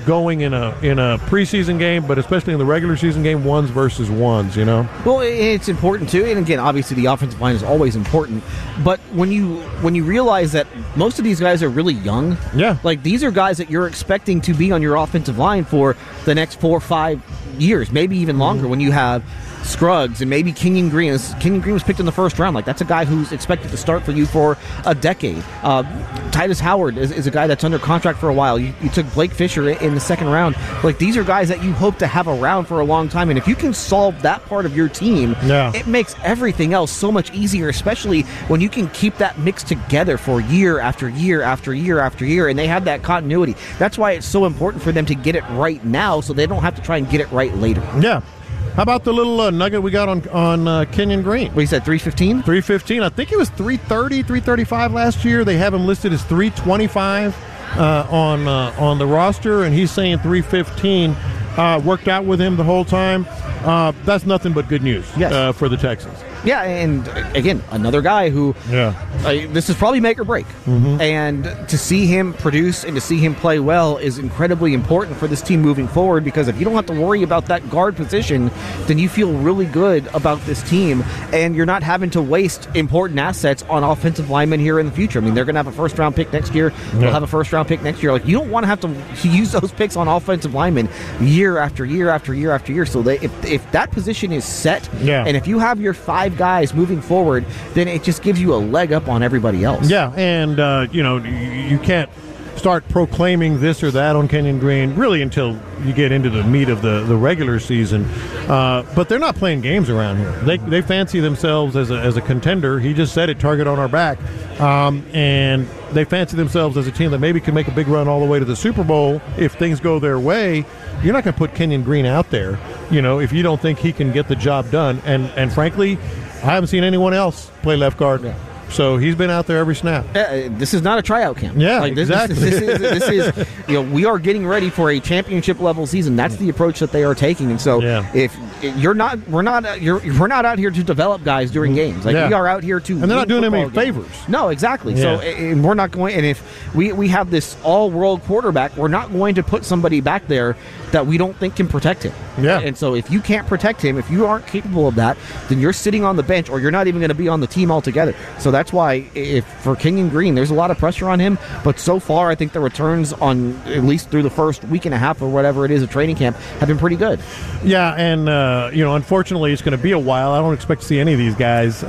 going in a in a preseason game, but especially in the regular season game, ones versus ones, you know? Well, it's important too, and again, obviously the offensive line is always important, but when you when you realize that most of these guys are really young, yeah, like these are guys that you're expecting to be on your offensive line for the next four or five years, maybe even longer, mm-hmm. when you have Scruggs and maybe Kenyon Green. Kenyon Green was picked in the first round. Like, that's a guy who's expected to start for you for a decade. Uh, Titus Howard is, is a guy that's under contract for a while. You, you took Blake Fisher in the second round. Like, these are guys that you hope to have around for a long time. And if you can solve that part of your team, yeah. it makes everything else so much easier, especially when you can keep that mix together for year after year after year after year. And they have that continuity. That's why it's so important for them to get it right now so they don't have to try and get it right later. Yeah. How about the little uh, nugget we got on on uh, Kenyon Green? What, you said three fifteen? three fifteen. I think it was three thirty, three thirty-five last year. They have him listed as three twenty-five uh, on uh, on the roster, and he's saying three fifteen. Uh, worked out with him the whole time. Uh, that's nothing but good news yes. uh, for the Texans. Yeah, and again, another guy who, yeah, uh, this is probably make or break. Mm-hmm. And to see him produce and to see him play well is incredibly important for this team moving forward, because if you don't have to worry about that guard position, then you feel really good about this team, and you're not having to waste important assets on offensive linemen here in the future. I mean, they're going to have a first-round pick next year. Yeah. They'll have a first-round pick next year. Like, you don't want to have to use those picks on offensive linemen year after year after year after year. So they, if, if that position is set, yeah. and if you have your five guys moving forward, then it just gives you a leg up on everybody else. Yeah, and uh, you know, you can't start proclaiming this or that on Kenyon Green really until you get into the meat of the, the regular season. Uh, but they're not playing games around here. They they fancy themselves as a, as a contender. He just said it, target on our back. Um, and they fancy themselves as a team that maybe can make a big run all the way to the Super Bowl if things go their way. You're not going to put Kenyon Green out there, you know, if you don't think he can get the job done. And, and frankly, I haven't seen anyone else play left guard. Yeah. So he's been out there every snap. Uh, this is not a tryout camp. Yeah, like this, exactly. This, this, is, this is, you know, we are getting ready for a championship level season. That's the approach that they are taking. And so, yeah. if you're not, we're not, you're, we're not out here to develop guys during games. Like yeah. we are out here to, and they're not doing them any games. favors. No, exactly. Yeah. So, and we're not going. And if we we have this all-world quarterback, we're not going to put somebody back there that we don't think can protect him. Yeah. And so, if you can't protect him, if you aren't capable of that, then you're sitting on the bench, or you're not even going to be on the team altogether. So that's why, if for Kenyon Green, there's a lot of pressure on him. But so far, I think the returns on at least through the first week and a half or whatever it is of training camp have been pretty good. Yeah, and uh, you know, unfortunately, it's going to be a while. I don't expect to see any of these guys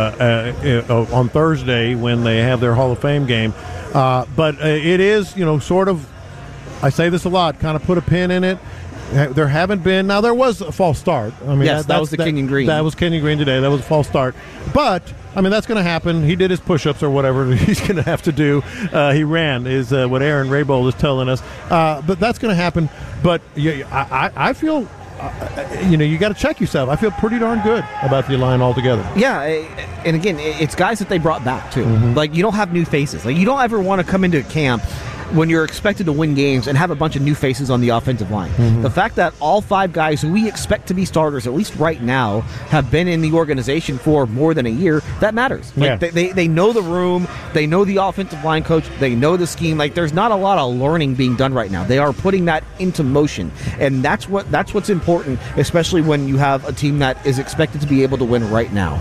uh, uh, uh, on Thursday when they have their Hall of Fame game. Uh, but uh, it is, you know, sort of. I say this a lot. Kind of put a pin in it. There haven't been. Now there was a false start. I mean, yes, that, that was the that, Kenyon Green. That was Kenyon Green today. That was a false start. But I mean, that's going to happen. He did his push-ups or whatever he's going to have to do. Uh, he ran is uh, what Aaron Raybold is telling us. Uh, but that's going to happen. But yeah, I, I, I feel. Uh, you know, you got to check yourself. I feel pretty darn good about the line altogether. Yeah, and again, it's guys that they brought back too. Mm-hmm. Like, you don't have new faces. Like, you don't ever want to come into camp when you're expected to win games and have a bunch of new faces on the offensive line. Mm-hmm. The fact that all five guys who we expect to be starters, at least right now, have been in the organization for more than a year, that matters. Like, yeah. they, they, they know the room, they know the offensive line coach, they know the scheme. Like, there's not a lot of learning being done right now. They are putting that into motion, and that's what that's what's important, especially when you have a team that is expected to be able to win right now.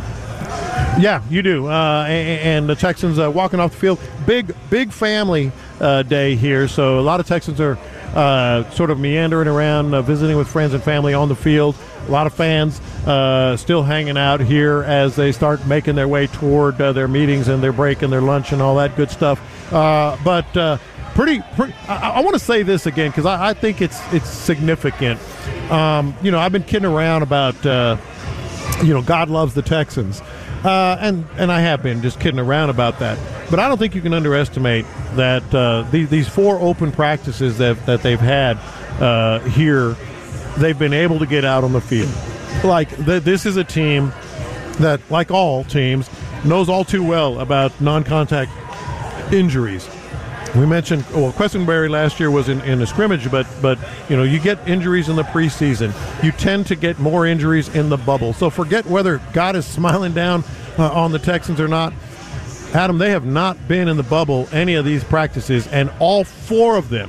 Yeah, you do. Uh, and, and the Texans uh, walking off the field. Big, big family uh, day here. So a lot of Texans are uh, sort of meandering around, uh, visiting with friends and family on the field. A lot of fans uh, still hanging out here as they start making their way toward uh, their meetings and their break and their lunch and all that good stuff. Uh, but uh, pretty, pretty I, I want to say this again because I, I think it's it's significant. Um, you know, I've been kidding around about, uh, you know, God loves the Texans. Uh, and, and I have been just kidding around about that. But I don't think you can underestimate that uh, these, these four open practices that, that they've had uh, here, they've been able to get out on the field. Like, th- this is a team that, like all teams, knows all too well about non-contact injuries. We mentioned, well, Questenberry last year was in, in a scrimmage, but, but, you know, you get injuries in the preseason. You tend to get more injuries in the bubble. So forget whether God is smiling down uh, on the Texans or not. Adam, they have not been in the bubble any of these practices, and all four of them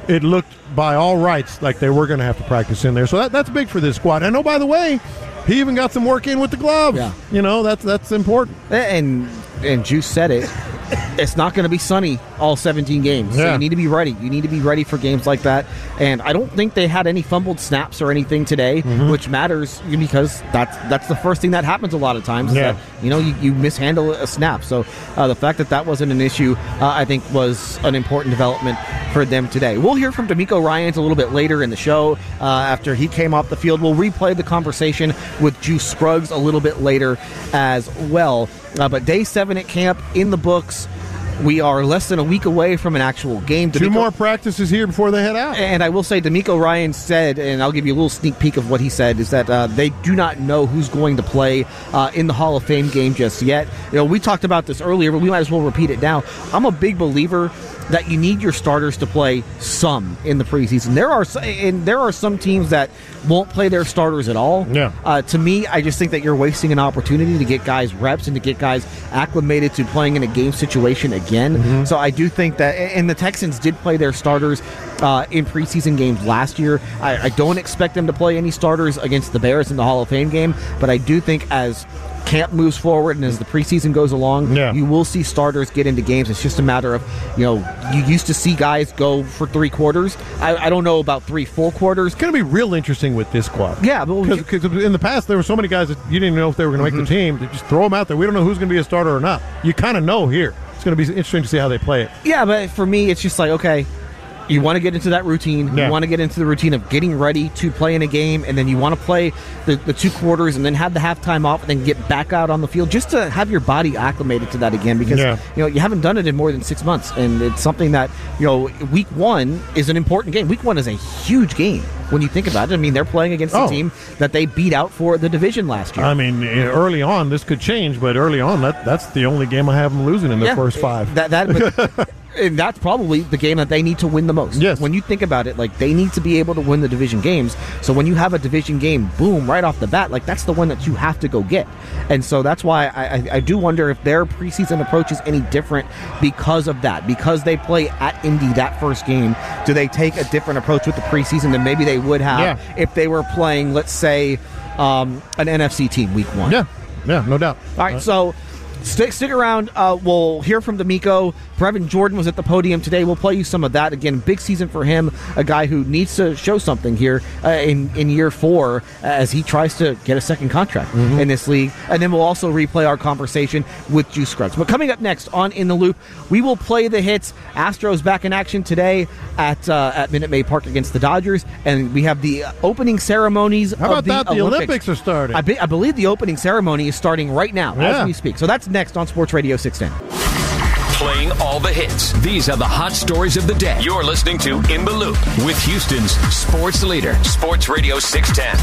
it looked by all rights like they were going to have to practice in there. So that, that's big for this squad. And, oh, by the way, he even got some work in with the gloves. Yeah. You know, that's that's important. And and Juice said it. It's not going to be sunny all seventeen games. So Yeah. you need to be ready. You need to be ready for games like that. And I don't think they had any fumbled snaps or anything today, Mhm. which matters because that's that's the first thing that happens a lot of times. Is Yeah. that, you know, you, you mishandle a snap. So uh, the fact that that wasn't an issue, uh, I think, was an important development for them today. We'll hear from D'Amico Ryans a little bit later in the show uh, after he came off the field. We'll replay the conversation with Juice Scruggs a little bit later as well. Uh, but day seven at camp in the books. We are less than a week away from an actual game. Two D'Amico- more practices here before they head out. And I will say, D'Amico Ryan said, and I'll give you a little sneak peek of what he said, is that uh, they do not know who's going to play uh, in the Hall of Fame game just yet. You know, we talked about this earlier, but we might as well repeat it now. I'm a big believer that you need your starters to play some in the preseason. There are and there are some teams that won't play their starters at all. Yeah. Uh, to me, I just think that you're wasting an opportunity to get guys reps and to get guys acclimated to playing in a game situation again. Mm-hmm. So I do think that, and the Texans did play their starters uh, in preseason games last year. I, I don't expect them to play any starters against the Bears in the Hall of Fame game, but I do think as camp moves forward and as the preseason goes along, Yeah. you will see starters get into games. It's just a matter of, you know, you used to see guys go for three quarters. I, I don't know about three full quarters. It's going to be real interesting with this squad. Yeah, but because in the past there were so many guys that you didn't even know if they were going to make the team. They just throw them out there. We don't know who's going to be a starter or not. You kind of know here. It's going to be interesting to see how they play it. Yeah, but for me, it's just like, okay, you want to get into that routine. Yeah. You want to get into the routine of getting ready to play in a game, and then you want to play the, the two quarters and then have the halftime off and then get back out on the field just to have your body acclimated to that again because Yeah. you know you haven't done it in more than six months, and it's something that, you know, week one is an important game. Week one is a huge game when you think about it. I mean, they're playing against Oh. a team that they beat out for the division last year. I mean, early on, this could change, but early on, that that's the only game I have them losing in the Yeah, first five. That that, but, and that's probably the game that they need to win the most. Yes. When you think about it, like they need to be able to win the division games. So when you have a division game, boom, right off the bat, like that's the one that you have to go get. And so that's why I, I, I do wonder if their preseason approach is any different because of that. Because they play at Indy that first game, do they take a different approach with the preseason than maybe they would have Yeah. if they were playing, let's say, um, an N F C team week one? Yeah, yeah, no doubt. All right, so stick stick around. Uh, we'll hear from D'Amico. Brevin Jordan was at the podium today. We'll play you some of that. Again, big season for him, a guy who needs to show something here uh, in, in year four as he tries to get a second contract Mm-hmm. in this league. And then we'll also replay our conversation with Juice Scruggs. But coming up next on In the Loop, we will play the hits. Astros back in action today at uh, at Minute Maid Park against the Dodgers. And we have the opening ceremonies How about of the that? The Olympics. Olympics are starting. I, be, I believe the opening ceremony is starting right now Yeah. as we speak. So that's next on Sports Radio six ten. Playing all the hits. These are the hot stories of the day. You're listening to In the Loop with Houston's sports leader, Sports Radio six ten.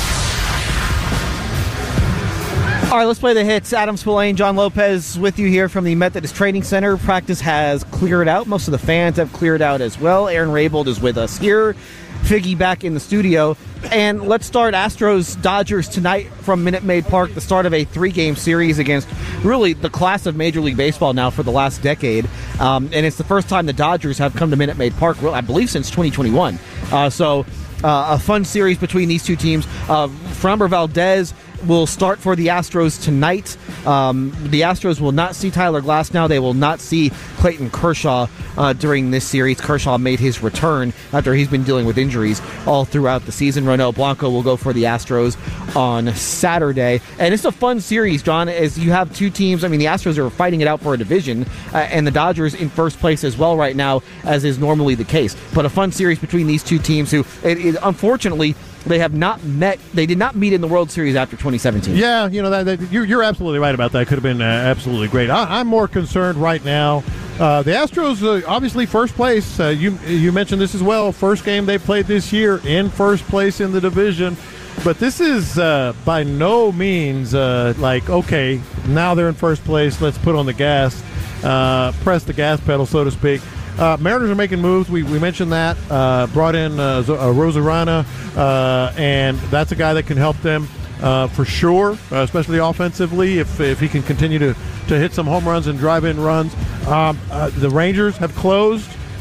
All right, let's play the hits. Adam Spillane, John Lopez with you here from the Methodist Training Center. Practice has cleared out. Most of the fans have cleared out as well. Aaron Raybold is with us here. Figgy back in the studio. And let's start Astros Dodgers tonight from Minute Maid Park, the start of a three-game series against really the class of Major League Baseball now for the last decade. Um, and it's the first time the Dodgers have come to Minute Maid Park, well, I believe, since twenty twenty-one. Uh, so uh, a fun series between these two teams. Uh, Framber Valdez will start for the Astros tonight. Um, the Astros will not see Tyler Glasnow. They will not see Clayton Kershaw uh, during this series. Kershaw made his return after he's been dealing with injuries all throughout the season. Ronel Blanco will go for the Astros on Saturday. And it's a fun series, John, as you have two teams. I mean, the Astros are fighting it out for a division, uh, and the Dodgers in first place as well right now, as is normally the case. But a fun series between these two teams who, it, it, unfortunately, they have not met. They did not meet in the World Series after twenty seventeen. Yeah, you know that, that you're, you're absolutely right about that. Could have been uh, absolutely great. I, I'm more concerned right now. Uh, the Astros, uh, obviously, first place. Uh, you you mentioned this as well. First game they played this year in first place in the division. But this is uh, by no means uh, like, okay, now they're in first place. Let's put on the gas, uh, press the gas pedal, so to speak. Uh, Mariners are making moves. We, we mentioned that. Uh, brought in uh, Z- uh, Rosarana, uh, and that's a guy that can help them uh, for sure, uh, especially offensively, if if he can continue to, to hit some home runs and drive in runs. Um, uh, the Rangers have closed.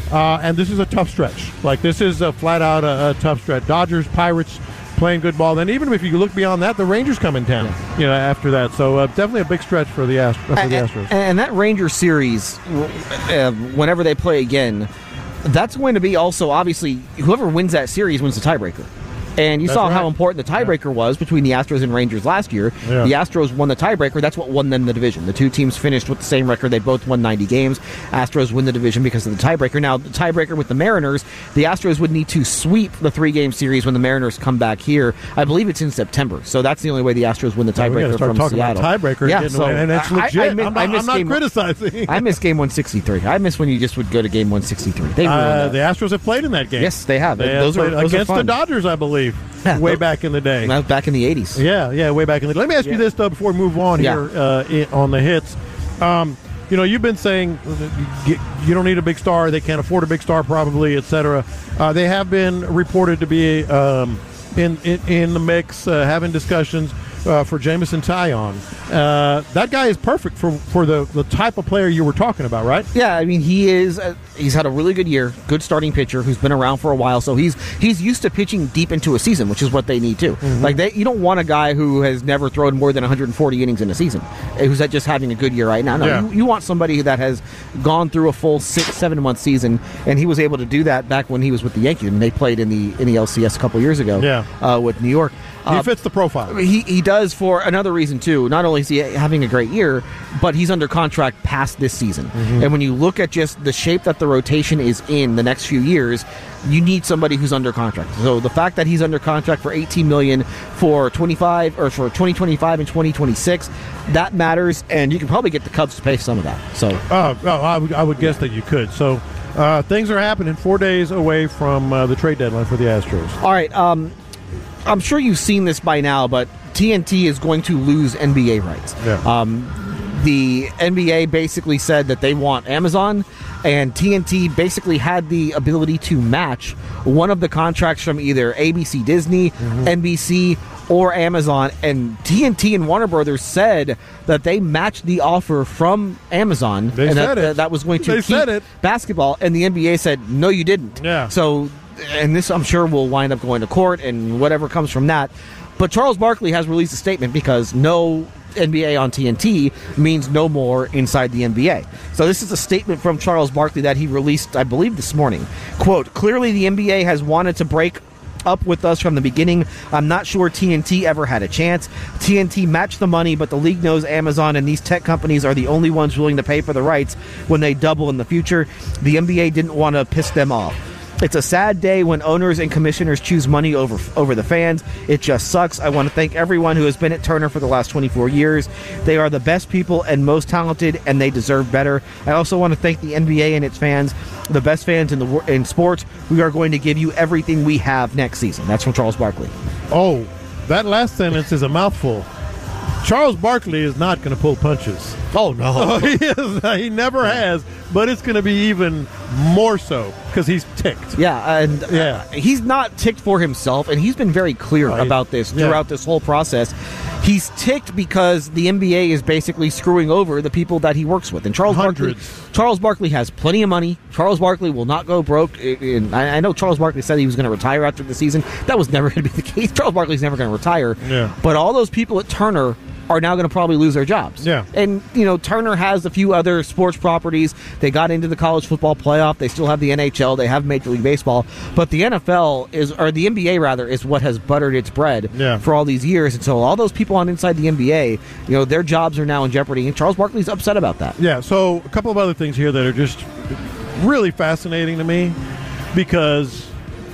uh, and this is a tough stretch. Like, this is a flat-out a, a tough stretch. Dodgers, Pirates playing good ball. Then even if you look beyond that, the Rangers come in town, yeah. you know, after that. So uh, definitely a big stretch for the, Ast- for the and, Astros. And that Rangers series, uh, whenever they play again, that's going to be also, obviously, whoever wins that series wins the tiebreaker. And you That's saw right. how important the tiebreaker yeah. was between the Astros and Rangers last year. Yeah. The Astros won the tiebreaker. That's what won them the division. The two teams finished with the same record. They both won ninety games. Astros win the division because of the tiebreaker. Now, the tiebreaker with the Mariners, the Astros would need to sweep the three-game series when the Mariners come back here. I believe it's in September. So that's the only way the Astros win the tiebreaker yeah, we from talking Seattle. About tiebreaker yeah, and, so and it's legit. I, I, miss, I'm not, I miss I'm not game, criticizing. I miss game one sixty-three. I miss when you just would go to game one sixty-three. They uh, the Astros have played in that game. Yes, they have. They those have are those against are the Dodgers, I believe. Yeah, way back in the day. Back in the eighties. Yeah, yeah, way back in the day. Let me ask yeah. you this, though, before we move on yeah. here uh, in, on the hits. Um, you know, you've been saying you, you don't need a big star. They can't afford a big star, probably, et cetera. Uh, they have been reported to be um, in, in, in the mix, uh, having discussions uh, for Jameson Taillon. Uh, that guy is perfect for, for the, the type of player you were talking about, right? Yeah, I mean, he is. Uh, he's had a really good year, good starting pitcher who's been around for a while. So he's he's used to pitching deep into a season, which is what they need too. Mm-hmm. Like they, you don't want a guy who has never thrown more than one hundred forty innings in a season, who's just having a good year right now. No, yeah. you, you want somebody that has gone through a full six, seven month season, and he was able to do that back when he was with the Yankees, and they played in the in the L C S a couple years ago. Yeah. uh, with New York. He Uh, fits the profile. He he does for another reason too. Not only is he having a great year, but he's under contract past this season. Mm-hmm. And when you look at just the shape that the rotation is in the next few years, you need somebody who's under contract. So the fact that he's under contract for eighteen million dollars for twenty-five or for twenty twenty-five and twenty twenty-six, that matters, and you can probably get the Cubs to pay some of that. So uh, oh, I would, I would guess that you could. So uh, things are happening four days away from uh, the trade deadline for the Astros. All right. Um, I'm sure you've seen this by now, but T N T is going to lose N B A rights. Yeah. Um, the N B A basically said that they want Amazon, and T N T basically had the ability to match one of the contracts from either A B C Disney, mm-hmm. N B C, or Amazon. And T N T and Warner Brothers said that they matched the offer from Amazon. They and said that, it. that was going to they keep said it. basketball, and the N B A said, no, you didn't. Yeah. So, and this I'm sure will wind up going to court and whatever comes from that. But Charles Barkley has released a statement because no N B A on T N T means no more inside the N B A. So this is a statement from Charles Barkley that he released, I believe, this morning. Quote, clearly the N B A has wanted to break up with us from the beginning. I'm not sure T N T ever had a chance. T N T matched the money, but the league knows Amazon and these tech companies are the only ones willing to pay for the rights when they double in the future. The N B A didn't want to piss them off. It's a sad day when owners and commissioners choose money over over the fans. It just sucks. I want to thank everyone who has been at Turner for the last twenty-four years. They are the best people and most talented, and they deserve better. I also want to thank the N B A and its fans, the best fans in the in sports. We are going to give you everything we have next season. That's from Charles Barkley. Oh, that last sentence is a mouthful. Charles Barkley is not going to pull punches. Oh, no. Oh, he, is, he never has, but it's going to be even more so because he's ticked. Yeah, and yeah. Uh, he's not ticked for himself, and he's been very clear right. about this yeah. throughout this whole process. He's ticked because the N B A is basically screwing over the people that he works with. And Charles Hundreds. Barkley, Charles Barkley has plenty of money. Charles Barkley will not go broke. And I know Charles Barkley said he was going to retire after the season. That was never going to be the case. Charles Barkley's never going to retire. Yeah. But all those people at Turner are now going to probably lose their jobs. Yeah. And, you know, Turner has a few other sports properties. They got into the college football playoff. They still have the N H L. They have Major League Baseball. But the N F L is, or the N B A rather, is what has buttered its bread yeah. for all these years. And so all those people on inside the N B A, you know, their jobs are now in jeopardy. And Charles Barkley's upset about that. Yeah. So a couple of other things here that are just really fascinating to me, because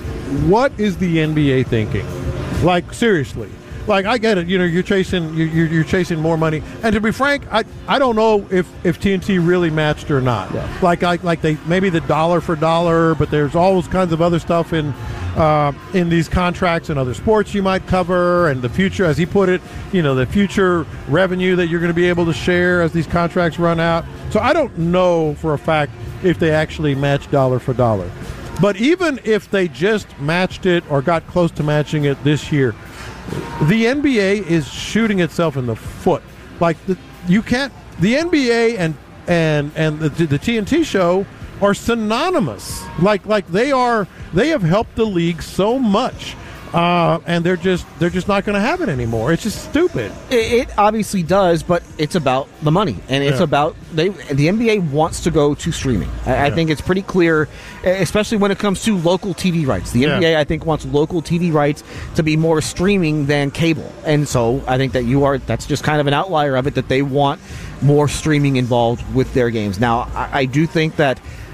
what is the N B A thinking? Like, seriously. Like, I get it. You know, you're chasing you're, you're chasing more money. And to be frank, I, I don't know if, if T N T really matched or not. Yeah. Like, like like they maybe the dollar for dollar, but there's all kinds of other stuff in uh, in these contracts and other sports you might cover, and the future, as he put it, you know, the future revenue that you're going to be able to share as these contracts run out. So I don't know for a fact if they actually match dollar for dollar. But even if they just matched it or got close to matching it this year, the N B A is shooting itself in the foot. Like, the, you can't. The N B A and and and the, the T N T show are synonymous. Like like they are they have helped the league so much. Uh, and they're just they're just not going to have it anymore. It's just stupid. It, it obviously does, but it's about the money, and it's Yeah. about they. The N B A wants to go to streaming. I, I Yeah. think it's pretty clear, especially when it comes to local T V rights. The N B A, Yeah. I think, wants local T V rights to be more streaming than cable, and so I think that you are. That's just kind of an outlier of it, that they want more streaming involved with their games. Now, I, I do think that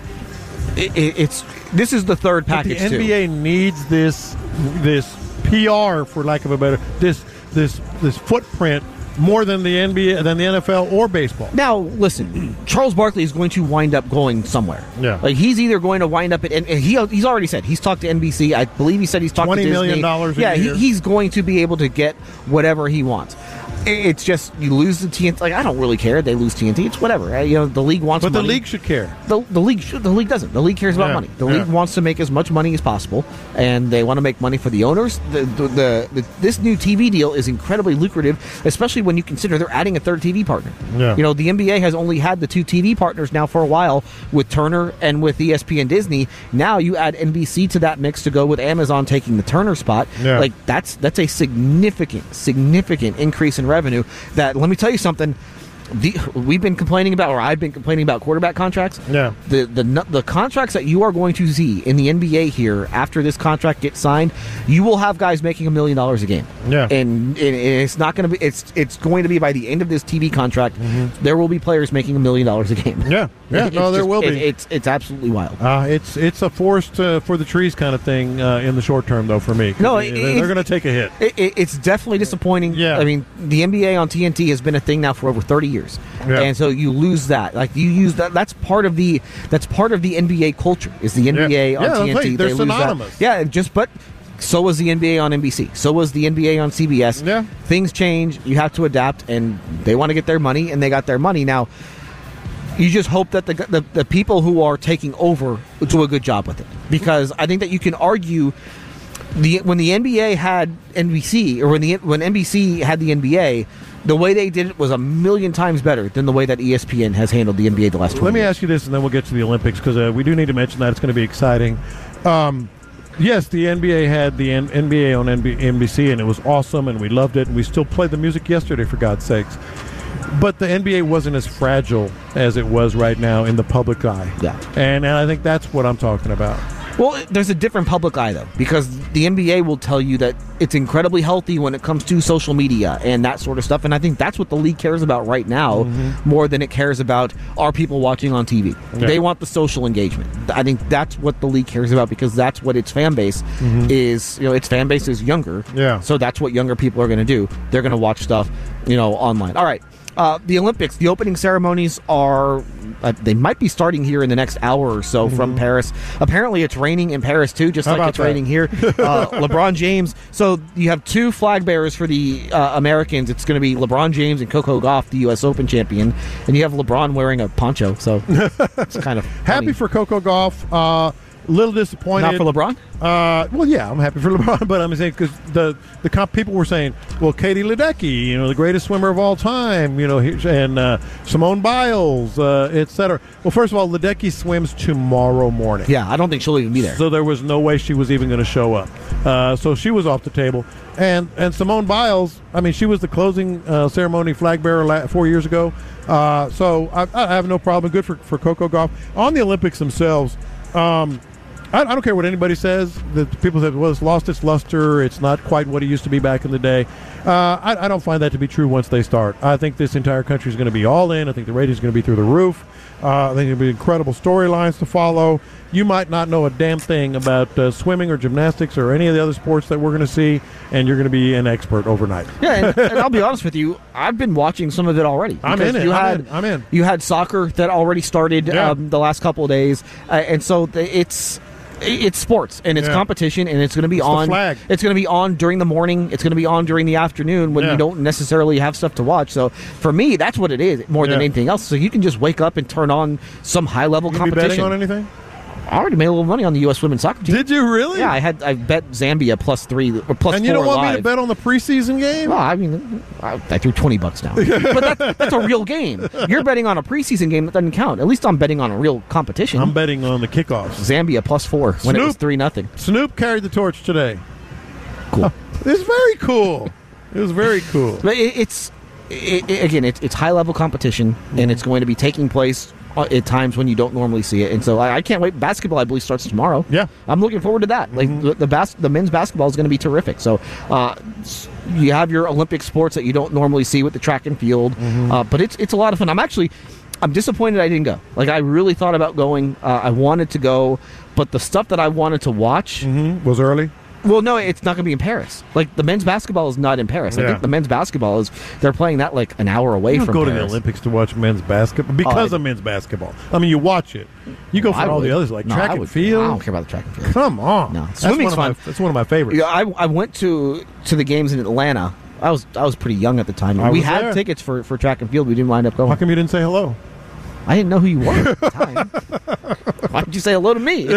it, it, it's this is the third But the package N B A too. needs this this P R, for lack of a better this this this footprint more than the N B A than the N F L or baseball. Now, listen, Charles Barkley is going to wind up going somewhere. Yeah. Like, he's either going to wind up at, and he he's already said he's talked to N B C. I believe he said he's talked to twenty Disney. million dollars a Yeah, year. he, he's going to be able to get whatever he wants. It's just you lose the T N T. Like, I don't really care. They lose T N T. It's whatever. right? You know, the league wants But the money. league should care. The, the league should, the league doesn't. The league cares about Yeah, money. The yeah. league wants to make as much money as possible, and they want to make money for the owners. The, the, the, the this new T V deal is incredibly lucrative, especially when you consider they're adding a third T V partner. Yeah. You know, the N B A has only had the two T V partners now for a while with Turner and with E S P N Disney. Now you add N B C to that mix to go with Amazon taking the Turner spot. Yeah. Like that's that's a significant, significant increase in revenue. That let me tell you something. The, we've been complaining about, or I've been complaining about quarterback contracts. Yeah. The the nu- the contracts that you are going to see in the N B A here after this contract gets signed, you will have guys making a million dollars a game. Yeah. And, and it's not going to be. It's it's going to be by the end of this T V contract, there will be players making a million dollars a game. Yeah. Yeah. It's No, there just- will it- be. it's it's absolutely wild. Uh, it's it's a forest uh, for the trees kind of thing uh, in the short term, though, for me. 'Cause No, they, it- they're it- going to take a hit. It, it, it's definitely disappointing. Yeah. I mean, the N B A on T N T has been a thing now for over thirty years, Yeah. and so you lose that. Like you use that. That's part of the. That's part of the N B A culture. Is the N B A Yeah. on Yeah, T N T? I'll tell you, they're they lose that. synonymous. Yeah, just but. So was the N B A on N B C. So was the N B A on C B S. Yeah. Things change. You have to adapt, and they want to get their money, and they got their money now. You just hope that the, the the people who are taking over do a good job with it, because I think that you can argue the when the N B A had N B C, or when the when N B C had the N B A, the way they did it was a million times better than the way that E S P N has handled the N B A the last twenty Let me years. ask you this, and then we'll get to the Olympics, because uh, we do need to mention that. It's going to be exciting. Um, yes, the N B A had the N- NBA on N B- N B C, and it was awesome, and we loved it, and we still played the music yesterday, for God's sakes. But the N B A wasn't as fragile as it was right now in the public eye. Yeah. And, and I think that's what I'm talking about. Well, there's a different public eye, though, because the N B A will tell you that it's incredibly healthy when it comes to social media and that sort of stuff. And I think that's what the league cares about right now more than it cares about are people watching on T V. Yeah. They want the social engagement. I think that's what the league cares about, because that's what its fan base is. You know, its fan base is younger. Yeah. So that's what younger people are going to do. They're going to watch stuff, you know, online. All right. Uh, the Olympics, the opening ceremonies are, uh, they might be starting here in the next hour or so from Paris. Apparently it's raining in Paris too, just How like about it's that? raining here. Uh, LeBron James. So you have two flag bearers for the uh, Americans. It's going to be LeBron James and Coco Gauff, the U S Open champion. And you have LeBron wearing a poncho. So it's kind of Happy funny. for Coco Gauff. Uh, little disappointed. Not for LeBron? Uh, well, yeah, I'm happy for LeBron, but I'm saying because the the comp people were saying, well, Katie Ledecky, you know, the greatest swimmer of all time, you know, he- and uh, Simone Biles, uh, et cetera. Well, first of all, Ledecky swims tomorrow morning. Yeah, I don't think she'll even be there. So there was no way she was even going to show up. Uh, so she was off the table. And and Simone Biles, I mean, she was the closing uh, ceremony flag bearer la- four years ago. Uh, so I, I have no problem. Good for, for Coco Gauff. On the Olympics themselves, um, I, I don't care what anybody says. The people say, well, it's lost its luster. It's not quite what it used to be back in the day. Uh, I, I don't find that to be true once they start. I think this entire country is going to be all in. I think the ratings are going to be through the roof. Uh, I think there'll be incredible storylines to follow. You might not know a damn thing about uh, swimming or gymnastics or any of the other sports that we're going to see, and you're going to be an expert overnight. Yeah, and, and I'll be honest with you, I've been watching some of it already. I'm because in it. You I'm had, in. I'm in. You had soccer that already started Yeah. um, the last couple of days, uh, and so the, it's it's sports and it's Yeah. competition, and it's going to be It's the on. flag. It's going to be on during the morning. It's going to be on during the afternoon when Yeah. you don't necessarily have stuff to watch. So for me, that's what it is more than Yeah. anything else. So you can just wake up and turn on some high level You gonna be competition. betting on anything? I already made a little money on the U S women's soccer team. Did you really? Yeah, I had I bet Zambia plus three or plus. And you four don't want live. me to bet on the preseason game? Well, I mean, I, I threw twenty bucks down, but that's, that's a real game. You're betting on a preseason game that doesn't count. At least I'm betting on a real competition. I'm betting on the kickoffs. Zambia plus four when Snoop, it was three nothing. Snoop carried the torch today. Cool. It's very cool. It was very cool. But it, it's it, it, again, it's, it's high level competition, mm-hmm. and it's going to be taking place at times when you don't normally see it, and so I, I can't wait. Basketball, I believe, starts tomorrow. Yeah, I'm looking forward to that. Like mm-hmm. the the, bas- the men's basketball is going to be terrific. So uh, you have your Olympic sports that you don't normally see with the track and field, mm-hmm. uh, but it's it's a lot of fun. I'm actually I'm disappointed I didn't go. Like I really thought about going. Uh, I wanted to go, but the stuff that I wanted to watch mm-hmm. was early. Well, no, it's not going to be in Paris. Like, the men's basketball is not in Paris. Yeah. I think the men's basketball is, they're playing that like an hour away you don't from go Paris. to the Olympics to watch men's basketball because oh, of men's basketball. I mean, you watch it. You go for I all would. the others, like no, track I and would, field. I don't care about the track and field. Come on. No. That's Swimming's one of fun. My, that's one of my favorites. Yeah, I, I went to to the games in Atlanta. I was I was pretty young at the time. I we was had there. tickets for, for track and field. We didn't wind up going. How come you didn't say hello? I didn't know who you were at the time. Why did you say hello to me?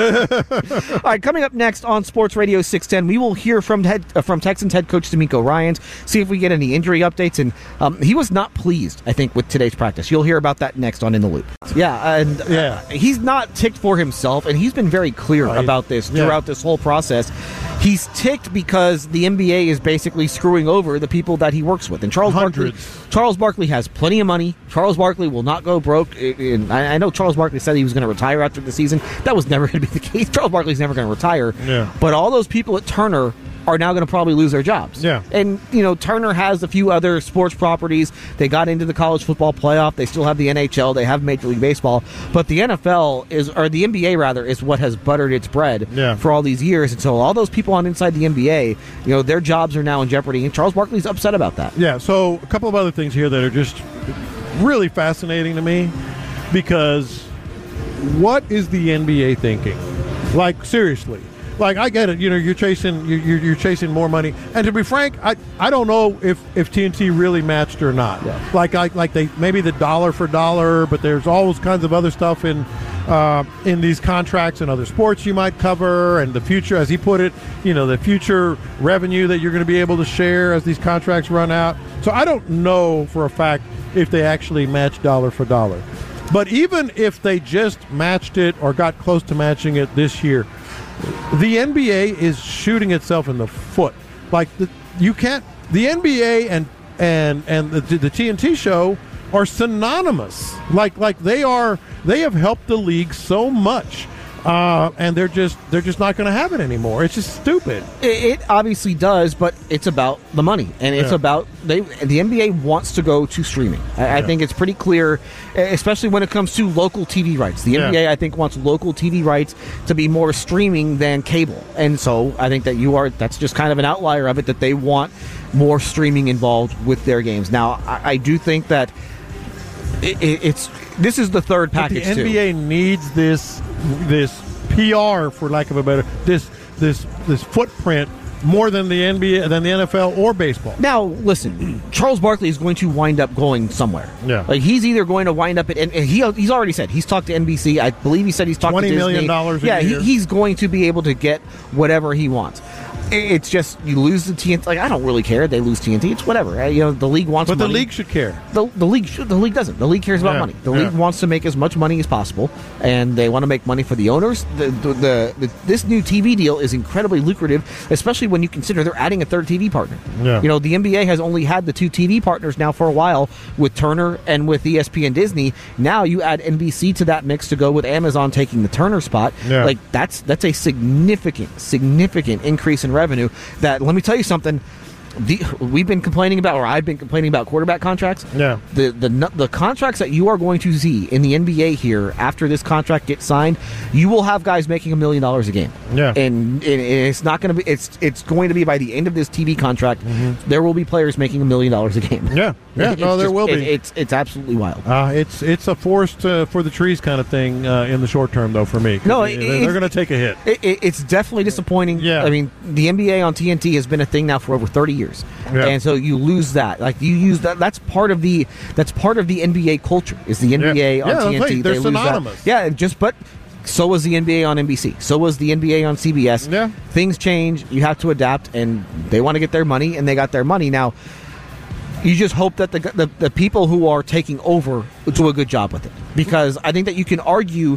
All right, coming up next on Sports Radio six ten, we will hear from head, uh, from Texans head coach D'Amico Ryans, see if we get any injury updates. And um, he was not pleased, I think, with today's practice. You'll hear about that next on In the Loop. Yeah, and yeah. Uh, he's not ticked for himself, and he's been very clear right. about this yeah. throughout this whole process. He's ticked because the N B A is basically screwing over the people that he works with. And Charles Hundreds. Barkley, Charles Barkley has plenty of money. Charles Barkley will not go broke. And I know Charles Barkley said he was going to retire after the season. That was never going to be the case. Charles Barkley's never going to retire. Yeah. But all those people at Turner are now going to probably lose their jobs. Yeah. And, you know, Turner has a few other sports properties. They got into the college football playoff. They still have the N H L. They have Major League Baseball. But the N F L is, or the N B A rather, is what has buttered its bread yeah. for all these years. And so all those people on inside the N B A, you know, their jobs are now in jeopardy. And Charles Barkley's upset about that. Yeah. So a couple of other things here that are just really fascinating to me, because what is the N B A thinking? Like, seriously. Like, I get it. You know, you're chasing you're, you're chasing more money. And to be frank, I, I don't know if, if T N T really matched or not. Yeah. Like, I, like they maybe the dollar for dollar, but there's all kinds of other stuff in uh, in these contracts and other sports you might cover, and the future, as he put it, you know, the future revenue that you're going to be able to share as these contracts run out. So I don't know for a fact if they actually match dollar for dollar. But even if they just matched it or got close to matching it this year, the N B A is shooting itself in the foot. Like, the, you can't. The N B A and and and the, the T N T show are synonymous. Like like they are. They have helped the league so much, uh, and they're just they're just not going to have it anymore. It's just stupid. It, it obviously does, but it's about the money, and it's Yeah. about they. The N B A wants to go to streaming. I, I Yeah. think it's pretty clear, especially when it comes to local T V rights. The Yeah. N B A, I think, wants local T V rights to be more streaming than cable, and so I think that you are. That's just kind of an outlier of it, that they want more streaming involved with their games. Now, I, I do think that it, it, it's this is the third But package. the N B A too. needs this this P R, for lack of a better, this this this footprint more than the N B A, than the N F L or baseball. Now, listen, Charles Barkley is going to wind up going somewhere. Yeah. Like, he's either going to wind up at, and he he's already said, he's talked to N B C. I believe he said he's talked to twenty Disney. million dollars a yeah, year. He, he's going to be able to get whatever he wants. It's just, you lose the T N T. Like, I don't really care. They lose T N T. It's whatever. You know, the league wants But money. the league should care. The, the league should, the league doesn't. The league cares about Yeah, money. The yeah. league wants to make as much money as possible, and they want to make money for the owners. The, the, the, the this new T V deal is incredibly lucrative, especially when you consider they're adding a third T V partner. Yeah. You know, the N B A has only had the two T V partners now for a while with Turner and with E S P and Disney. Now you add N B C to that mix to go with Amazon taking the Turner spot. Yeah. Like, that's that's a significant, significant increase in revenue. That, let me tell you something. The, we've been complaining about, or I've been complaining about quarterback contracts. Yeah. The the the contracts that you are going to see in the N B A here after this contract gets signed, you will have guys making a million dollars a game. Yeah. And, and it's not going to be. It's it's going to be by the end of this T V contract, Mm-hmm. there will be players making a million dollars a game. Yeah. Yeah. It's No, there just- will be. it- it's it's absolutely wild. Uh, it's it's a forest uh, for the trees kind of thing uh, in the short term, though, for me. 'Cause No, they, it- they're it- going to take a hit. It, it, it's definitely disappointing. Yeah. I mean, the N B A on T N T has been a thing now for over thirty years, Yeah. and so you lose that. Like, you use that. That's part of the. That's part of the N B A culture. Is the N B A Yeah. on Yeah, T N T? they're They lose that. synonymous. Yeah, and just but So was the N B A on N B C. So was the N B A on C B S. Yeah. Things change. You have to adapt, and they want to get their money, and they got their money. Now, you just hope that the, the the people who are taking over do a good job with it. Because I think that you can argue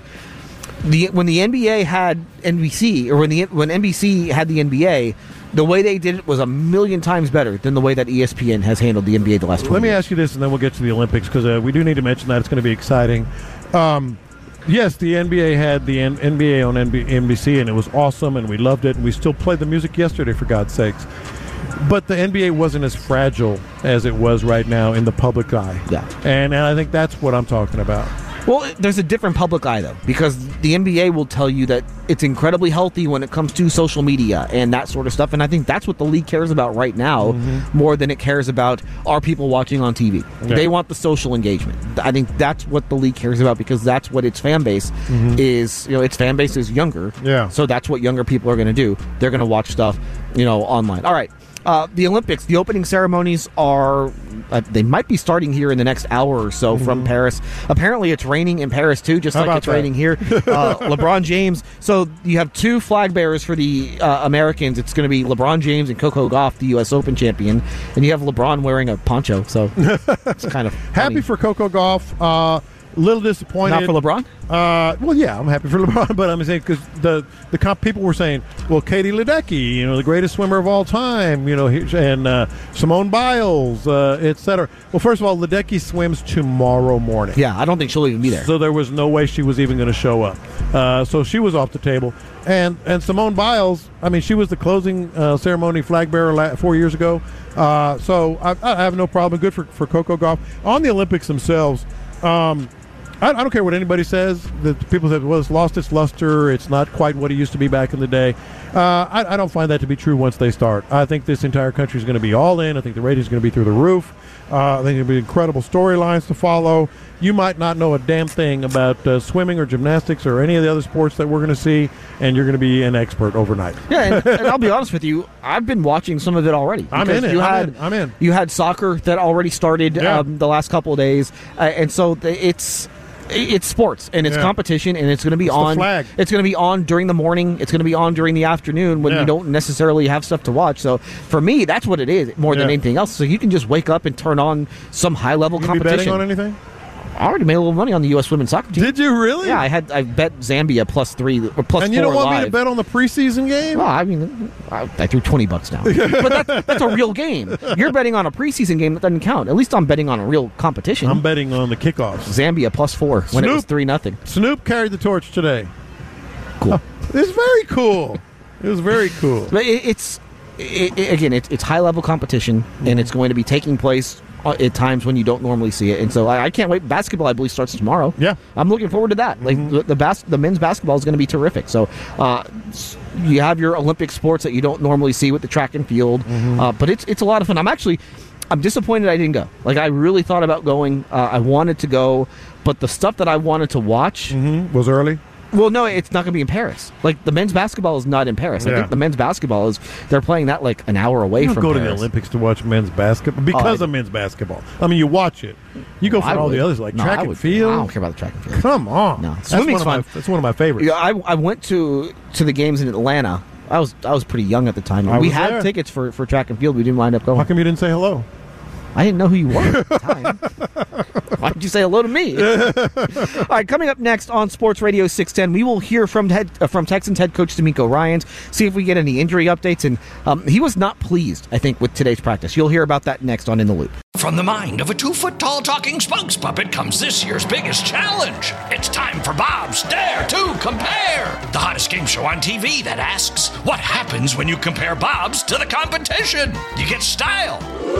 the when the N B A had N B C, or when the when N B C had the N B A, the way they did it was a million times better than the way that E S P N has handled the N B A the last twenty Let me years. ask you this, and then we'll get to the Olympics, because uh, we do need to mention that. It's going to be exciting. Um, yes, the N B A had the N- NBA on N B C, and it was awesome, and we loved it, and we still played the music yesterday, for God's sakes. But the N B A wasn't as fragile as it was right now in the public eye. Yeah. And, and I think that's what I'm talking about. Well, there's a different public eye, though, because the N B A will tell you that it's incredibly healthy when it comes to social media and that sort of stuff. And I think that's what the league cares about right now, mm-hmm. more than it cares about are people watching on T V. Yeah. They want the social engagement. I think that's what the league cares about, because that's what its fan base mm-hmm. is. You know, its fan base is younger. Yeah. So that's what younger people are going to do. They're going to watch stuff, you know, online. All right. Uh, the Olympics, the opening ceremonies are, uh, they might be starting here in the next hour or so mm-hmm. from Paris. Apparently it's raining in Paris too, just How like it's that? raining here. Uh, LeBron James. So you have two flag bearers for the uh, Americans. It's going to be LeBron James and Coco Gauff, the U S Open champion. And you have LeBron wearing a poncho, so it's kind of funny. Happy for Coco Gauff. Uh, little disappointed. Not for LeBron? Uh, well, yeah, I'm happy for LeBron, but I'm saying because the the comp people were saying, well, Katie Ledecky, you know, the greatest swimmer of all time, you know, and uh, Simone Biles, uh, et cetera. Well, first of all, Ledecky swims tomorrow morning. Yeah, I don't think she'll even be there. So there was no way she was even going to show up. Uh, so she was off the table. And and Simone Biles, I mean, she was the closing uh, ceremony flag bearer la- four years ago. Uh, so I, I have no problem. Good for, for Coco Gauff. On the Olympics themselves, um, I, I don't care what anybody says. The people say, well, it's lost its luster. It's not quite what it used to be back in the day. Uh, I, I don't find that to be true once they start. I think this entire country is going to be all in. I think the ratings are going to be through the roof. Uh, I think there'll be incredible storylines to follow. You might not know a damn thing about uh, swimming or gymnastics or any of the other sports that we're going to see, and you're going to be an expert overnight. Yeah, and, and I'll be honest with you, I've been watching some of it already. I'm in it. You I'm had, in. I'm in. You had soccer that already started Yeah. um, the last couple of days, uh, and so the, it's it's sports and it's Yeah. competition, and it's going to be It's the on. flag. It's going to be on during the morning. It's going to be on during the afternoon when Yeah. you don't necessarily have stuff to watch. So for me, that's what it is more than Yeah. anything else. So you can just wake up and turn on some high level You be competition. betting on anything? I already made a little money on the U S women's soccer team. Did you really? Yeah, I had I bet Zambia plus three or plus And you four don't want live. me to bet on the preseason game? Well, I mean, I, I threw twenty bucks down, but that's, that's a real game. You're betting on a preseason game that doesn't count. At least I'm betting on a real competition. I'm betting on the kickoffs. Zambia plus four when it was Snoop. three nothing. Snoop carried the torch today. Cool. It's very cool. It was very cool. But it, it's it, it, again, it, it's high level competition, and it's going to be taking place at times when you don't normally see it, and so I, I can't wait. Basketball, I believe, starts tomorrow. Yeah, I'm looking forward to that. Like the the, bas- the men's basketball is going to be terrific. So uh, you have your Olympic sports that you don't normally see with the track and field, Mm-hmm. uh, but it's it's a lot of fun. I'm actually I'm disappointed I didn't go. Like I really thought about going. Uh, I wanted to go, but the stuff that I wanted to watch mm-hmm. was early. Well, no, it's not going to be in Paris. Like, the men's basketball is not in Paris. I Yeah. think the men's basketball is, they're playing that like an hour away You don't from go Paris. to the Olympics to watch men's basketball because Oh, I- of men's basketball. I mean, you watch it. You go No, for I all would. the others like No, track I and would. field. I don't care about the track and field. Come on, No, that's swimming's one of fun. my, that's one of my favorites. Yeah, I, I went to to the games in Atlanta. I was I was pretty young at the time. I we was had there. tickets for, for track and field. We didn't wind up going. How come you didn't say hello? I didn't know who you were at the time. Why did you say hello to me? All right, coming up next on Sports Radio six ten, we will hear from head, uh, from Texans head coach D'Amico Ryans, see if we get any injury updates. And um, he was not pleased, I think, with today's practice. You'll hear about that next on In the Loop. From the mind of a two-foot-tall talking spokes puppet comes this year's biggest challenge. It's time for Bob's Dare to Compare, the hottest game show on T V that asks, what happens when you compare Bob's to the competition? You get style.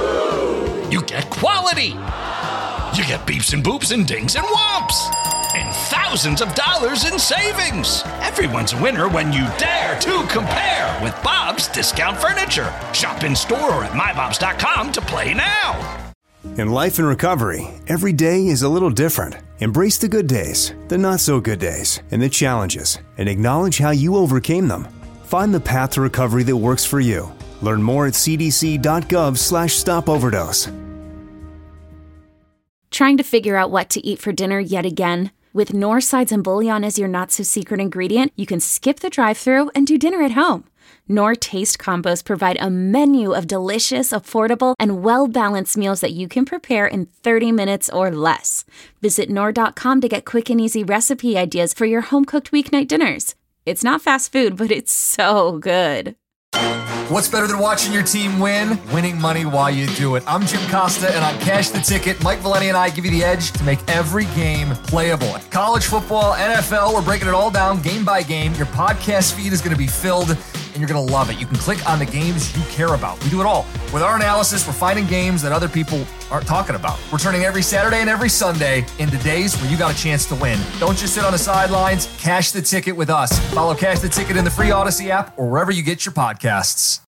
You get quality. You get beeps and boops and dings and whomps. And thousands of dollars in savings. Everyone's a winner when you dare to compare with Bob's Discount Furniture. Shop in store or at my bobs dot com to play now. In life and recovery, every day is a little different. Embrace the good days, the not so good days, and the challenges, and acknowledge how you overcame them. Find the path to recovery that works for you. Learn more at cdc.gov slash stop overdose. Trying to figure out what to eat for dinner yet again? With Knorr sides and bouillon as your not-so-secret ingredient, you can skip the drive-thru and do dinner at home. Knorr Taste Combos provide a menu of delicious, affordable, and well-balanced meals that you can prepare in thirty minutes or less. Visit Knorr dot com to get quick and easy recipe ideas for your home-cooked weeknight dinners. It's not fast food, but it's so good. What's better than watching your team win? Winning money while you do it. I'm Jim Costa, and on Cash the Ticket, Mike Valeni and I give you the edge to make every game playable. College football, N F L, we're breaking it all down game by game. Your podcast feed is going to be filled, and you're going to love it. You can click on the games you care about. We do it all. With our analysis, we're finding games that other people aren't talking about. We're turning every Saturday and every Sunday into days where you got a chance to win. Don't just sit on the sidelines. Cash the Ticket with us. Follow Cash the Ticket in the free Odyssey app or wherever you get your podcasts.